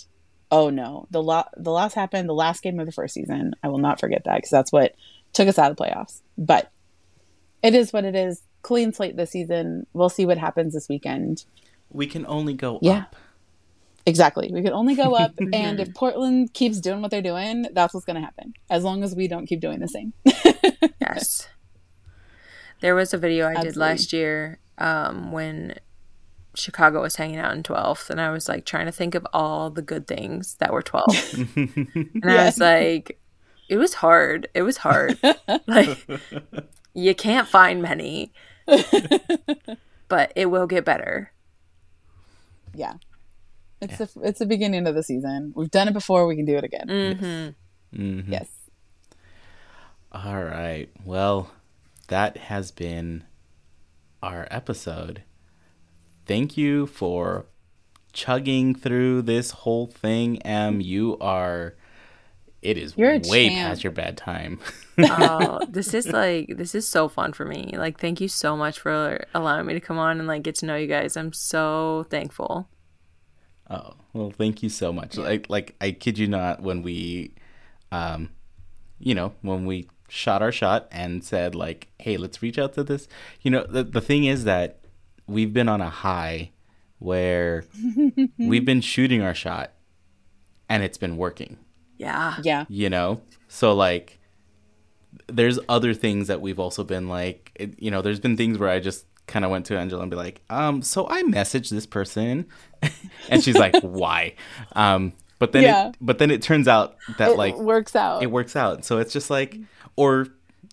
Oh no, the last happened the last game of the first season. I will not forget that because that's what took us out of the playoffs. But it is what it is. Clean slate this season. We'll see what happens this weekend. We can only go Yeah. up. Exactly. We can only go up, and if Portland keeps doing what they're doing, that's what's going to happen. As long as we don't keep doing the same. Yes. There was a video I did Absolutely. last year when Chicago was hanging out in 12th, and I was like trying to think of all the good things that were 12th. And I was like, it was hard. It was hard. Like, you can't find many, but it will get better. Yeah. It's the beginning of the season. We've done it before. We can do it again. Mm-hmm. Yes. All right. Well, that has been our episode. Thank you for chugging through this whole thing, Em. You're a way champ. past your bad time. Oh, this is so fun for me. Like, thank you so much for allowing me to come on and like get to know you guys. I'm so thankful. Oh, well, thank you so much. Like I kid you not, when we when we shot our shot and said like, hey, let's reach out to this. The thing is that we've been on a high where we've been shooting our shot and it's been working. Yeah. Yeah. So like there's other things that we've also been like, there's been things where I just kind of went to Angela and be like, so I messaged this person and she's like, why? But then it turns out that It works out. It works out. So it's just like, or,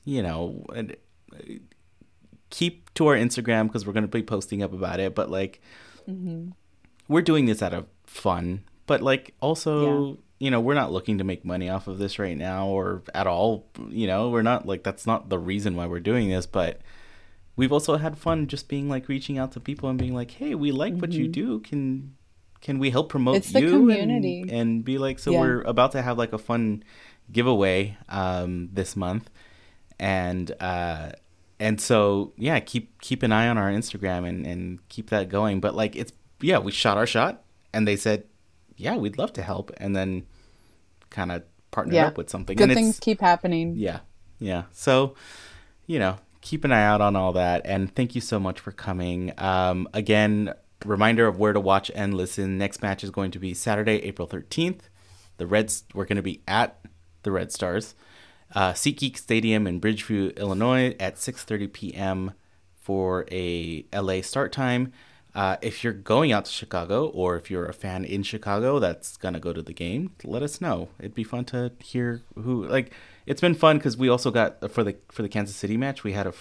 keep to our Instagram because we're going to be posting up about it. But like, we're doing this out of fun, but like also, we're not looking to make money off of this right now or at all. We're not like, that's not the reason why we're doing this, but we've also had fun just being like reaching out to people and being like, hey, we like what you do. Can we help promote It's the you community. and be like, so we're about to have like a fun giveaway this month. And so, yeah, keep an eye on our Instagram and keep that going. But like, we shot our shot and they said, yeah, we'd love to help. And then kind of partnered up with something. Good and things keep happening. Yeah. Yeah. So, keep an eye out on all that. And thank you so much for coming. Again, reminder of where to watch and listen. Next match is going to be Saturday, April 13th. We're going to be at the Red Stars. SeatGeek Stadium in Bridgeview, Illinois at 6:30 p.m. for a LA start time. If you're going out to Chicago or if you're a fan in Chicago that's going to go to the game, let us know. It'd be fun to hear it's been fun because we also got for the Kansas City match, we had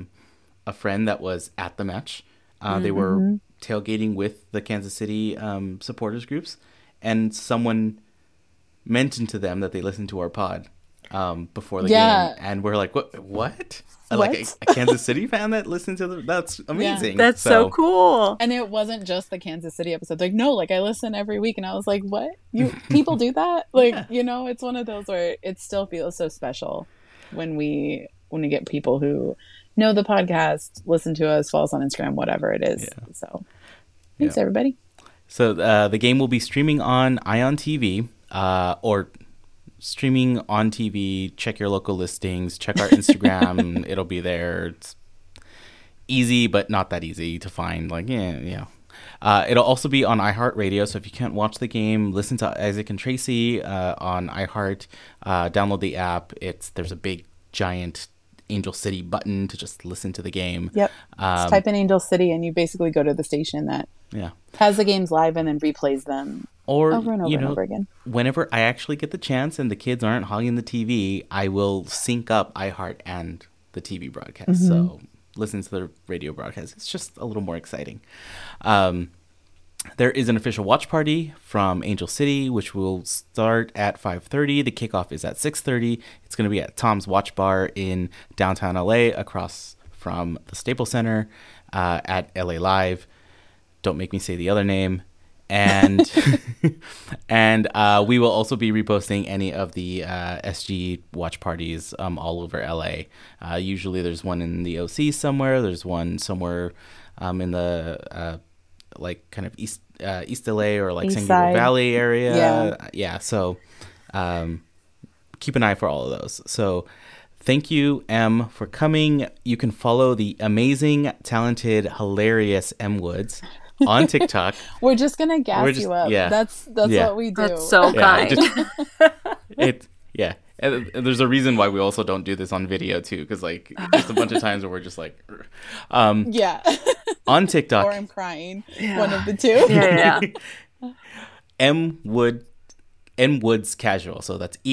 a friend that was at the match. They were tailgating with the Kansas City supporters groups, and someone mentioned to them that they listened to our pod before the game, and we're like, what? Like a Kansas City fan that listened to that's amazing. That's so cool. And it wasn't just the Kansas City episode. Like, no, like I listen every week, and I was like, what? People do that? Like, it's one of those where it still feels so special when we get people who know the podcast, listen to us, follow us on Instagram, whatever it is. Yeah. So thanks everybody. So the game will be streaming on Ion TV or streaming on TV. Check your local listings. Check our Instagram. It'll be there. It's easy, but not that easy to find. Like, it'll also be on iHeartRadio. So if you can't watch the game, listen to Isaac and Tracy on iHeart. Download the app. There's a big, giant Angel City button to just listen to the game. Yep. Just type in Angel City, and you basically go to the station that has the games live and then replays them. Or, over and over and over again. Whenever I actually get the chance and the kids aren't hogging the TV, I will sync up iHeart and the TV broadcast. So listen to the radio broadcast. It's just a little more exciting. There is an official watch party from Angel City, which will start at 5:30. The kickoff is at 6:30. It's going to be at Tom's Watch Bar in downtown LA, across from the Staples Center at LA Live. Don't make me say the other name. And we will also be reposting any of the SG watch parties all over LA. Usually there's one in the OC somewhere. There's one somewhere in the kind of east East LA or like East San Gabriel Side. Valley area. Yeah. Yeah. So keep an eye for all of those. So thank you, Em, for coming. You can follow the amazing, talented, hilarious Em Woods on TikTok. We're just gonna gas you up. Yeah. That's Yeah. what we do. That's so kind. Yeah. And there's a reason why we also don't do this on video too, because like there's a bunch of times where we're just like, yeah. on TikTok, Or I'm crying. One of the two. Yeah. M Woods Casual. So that's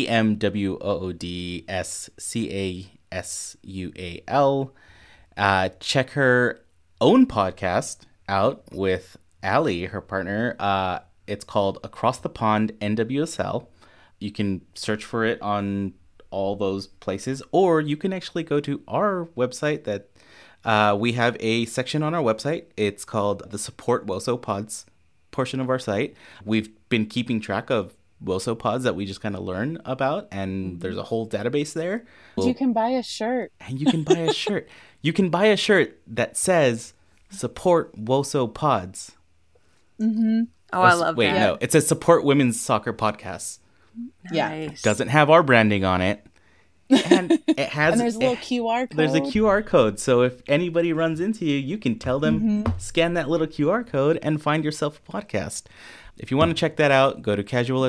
EMWOODSCASUAL. Check her own podcast out with Allie, her partner. It's called Across the Pond NWSL. You can search for it on all those places, or you can actually go to our website that we have a section on our website. It's called the Support WOSO Pods portion of our site. We've been keeping track of WOSO pods that we just kind of learn about, and there's a whole database there. You can buy a shirt. And you can buy a shirt. You can buy a shirt that says Support WOSO Pods. Mm-hmm. Oh, I love Wait, that. no, it says Support Women's Soccer Podcasts. Yeah. Nice. Doesn't have our branding on it. And it has And there's a little QR code. There's a QR code. So if anybody runs into you, you can tell them, scan that little QR code and find yourself a podcast. If you want to check that out, go to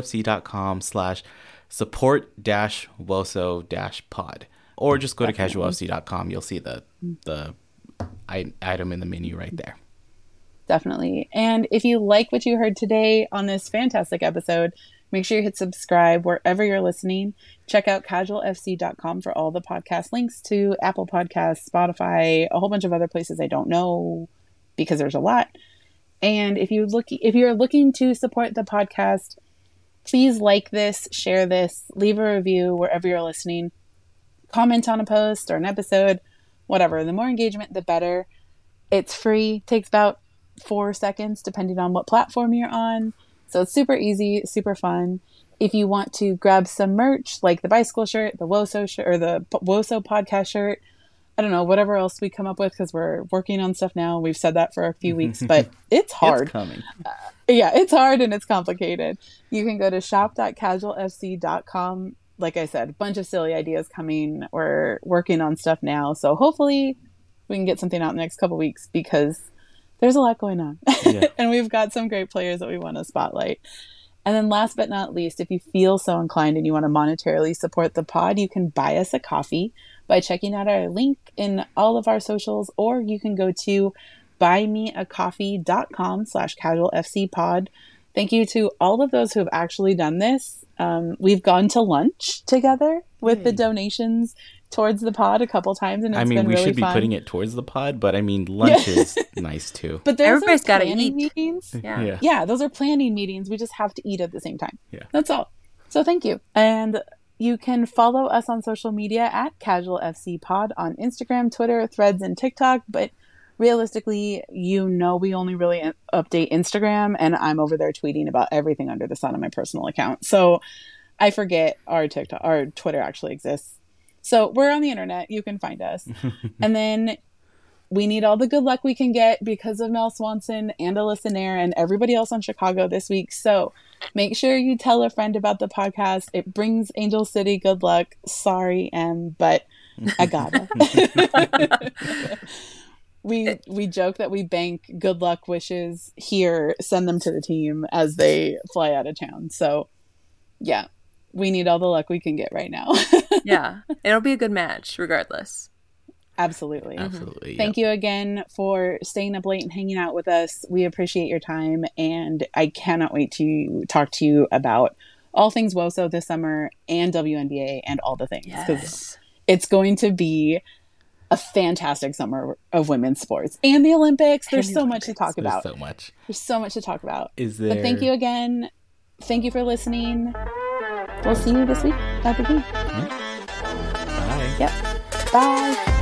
casualfc.com/support-woso-pod. Or just go to casualfc.com. You'll see the item in the menu right there. Definitely. And if you like what you heard today on this fantastic episode, make sure you hit subscribe wherever you're listening. Check out casualfc.com for all the podcast links to Apple Podcasts, Spotify, a whole bunch of other places I don't know because there's a lot. And if you're looking to support the podcast, please like this, share this, leave a review wherever you're listening. Comment on a post or an episode, whatever. The more engagement, the better. It's free. Takes about 4 seconds depending on what platform you're on. So it's super easy, super fun. If you want to grab some merch like the bicycle shirt, the WOSO shirt, or the WOSO podcast shirt, I don't know, whatever else we come up with, because we're working on stuff now. We've said that for a few weeks, but it's hard. It's coming. Yeah, it's hard and it's complicated. You can go to shop.casualfc.com. Like I said, a bunch of silly ideas coming. We're working on stuff now. So hopefully we can get something out in the next couple weeks, because there's a lot going on. Yeah. And we've got some great players that we want to spotlight. And then last but not least, if you feel so inclined and you want to monetarily support the pod, you can buy us a coffee by checking out our link in all of our socials, or you can go to buymeacoffee.com/casualfcpod. Thank you to all of those who have actually done this. We've gone to lunch together with the donations towards the pod a couple times, and it's been we really should be fun. putting it towards the pod, but I mean, lunch is nice too. But those Everybody's are gotta planning eat. meetings. Yeah. Yeah, those are planning meetings. We just have to eat at the same time. Yeah. That's all. So thank you. And you can follow us on social media at Casual FC Pod on Instagram, Twitter, Threads, and TikTok. But realistically, we only really update Instagram, and I'm over there tweeting about everything under the sun on my personal account. So I forget our Twitter actually exists. So we're on the internet. You can find us. And then we need all the good luck we can get because of Mel Swanson and Alyssa Nair and everybody else on Chicago this week. So make sure you tell a friend about the podcast. It brings Angel City good luck. Sorry, but I gotta. We joke that we bank good luck wishes here, send them to the team as they fly out of town. So yeah, we need all the luck we can get right now. Yeah. It'll be a good match regardless. Absolutely. Absolutely. Thank you again for staying up late and hanging out with us. We appreciate your time, and I cannot wait to talk to you about all things WOSO this summer and WNBA and all the things. Yes. It's going to be a fantastic summer of women's sports and the Olympics. There's so much to talk about. There's so much. There's so much to talk about. Is there? But thank you again. Thank you for listening. We'll see you this week at the game. Bye. Yep. Bye.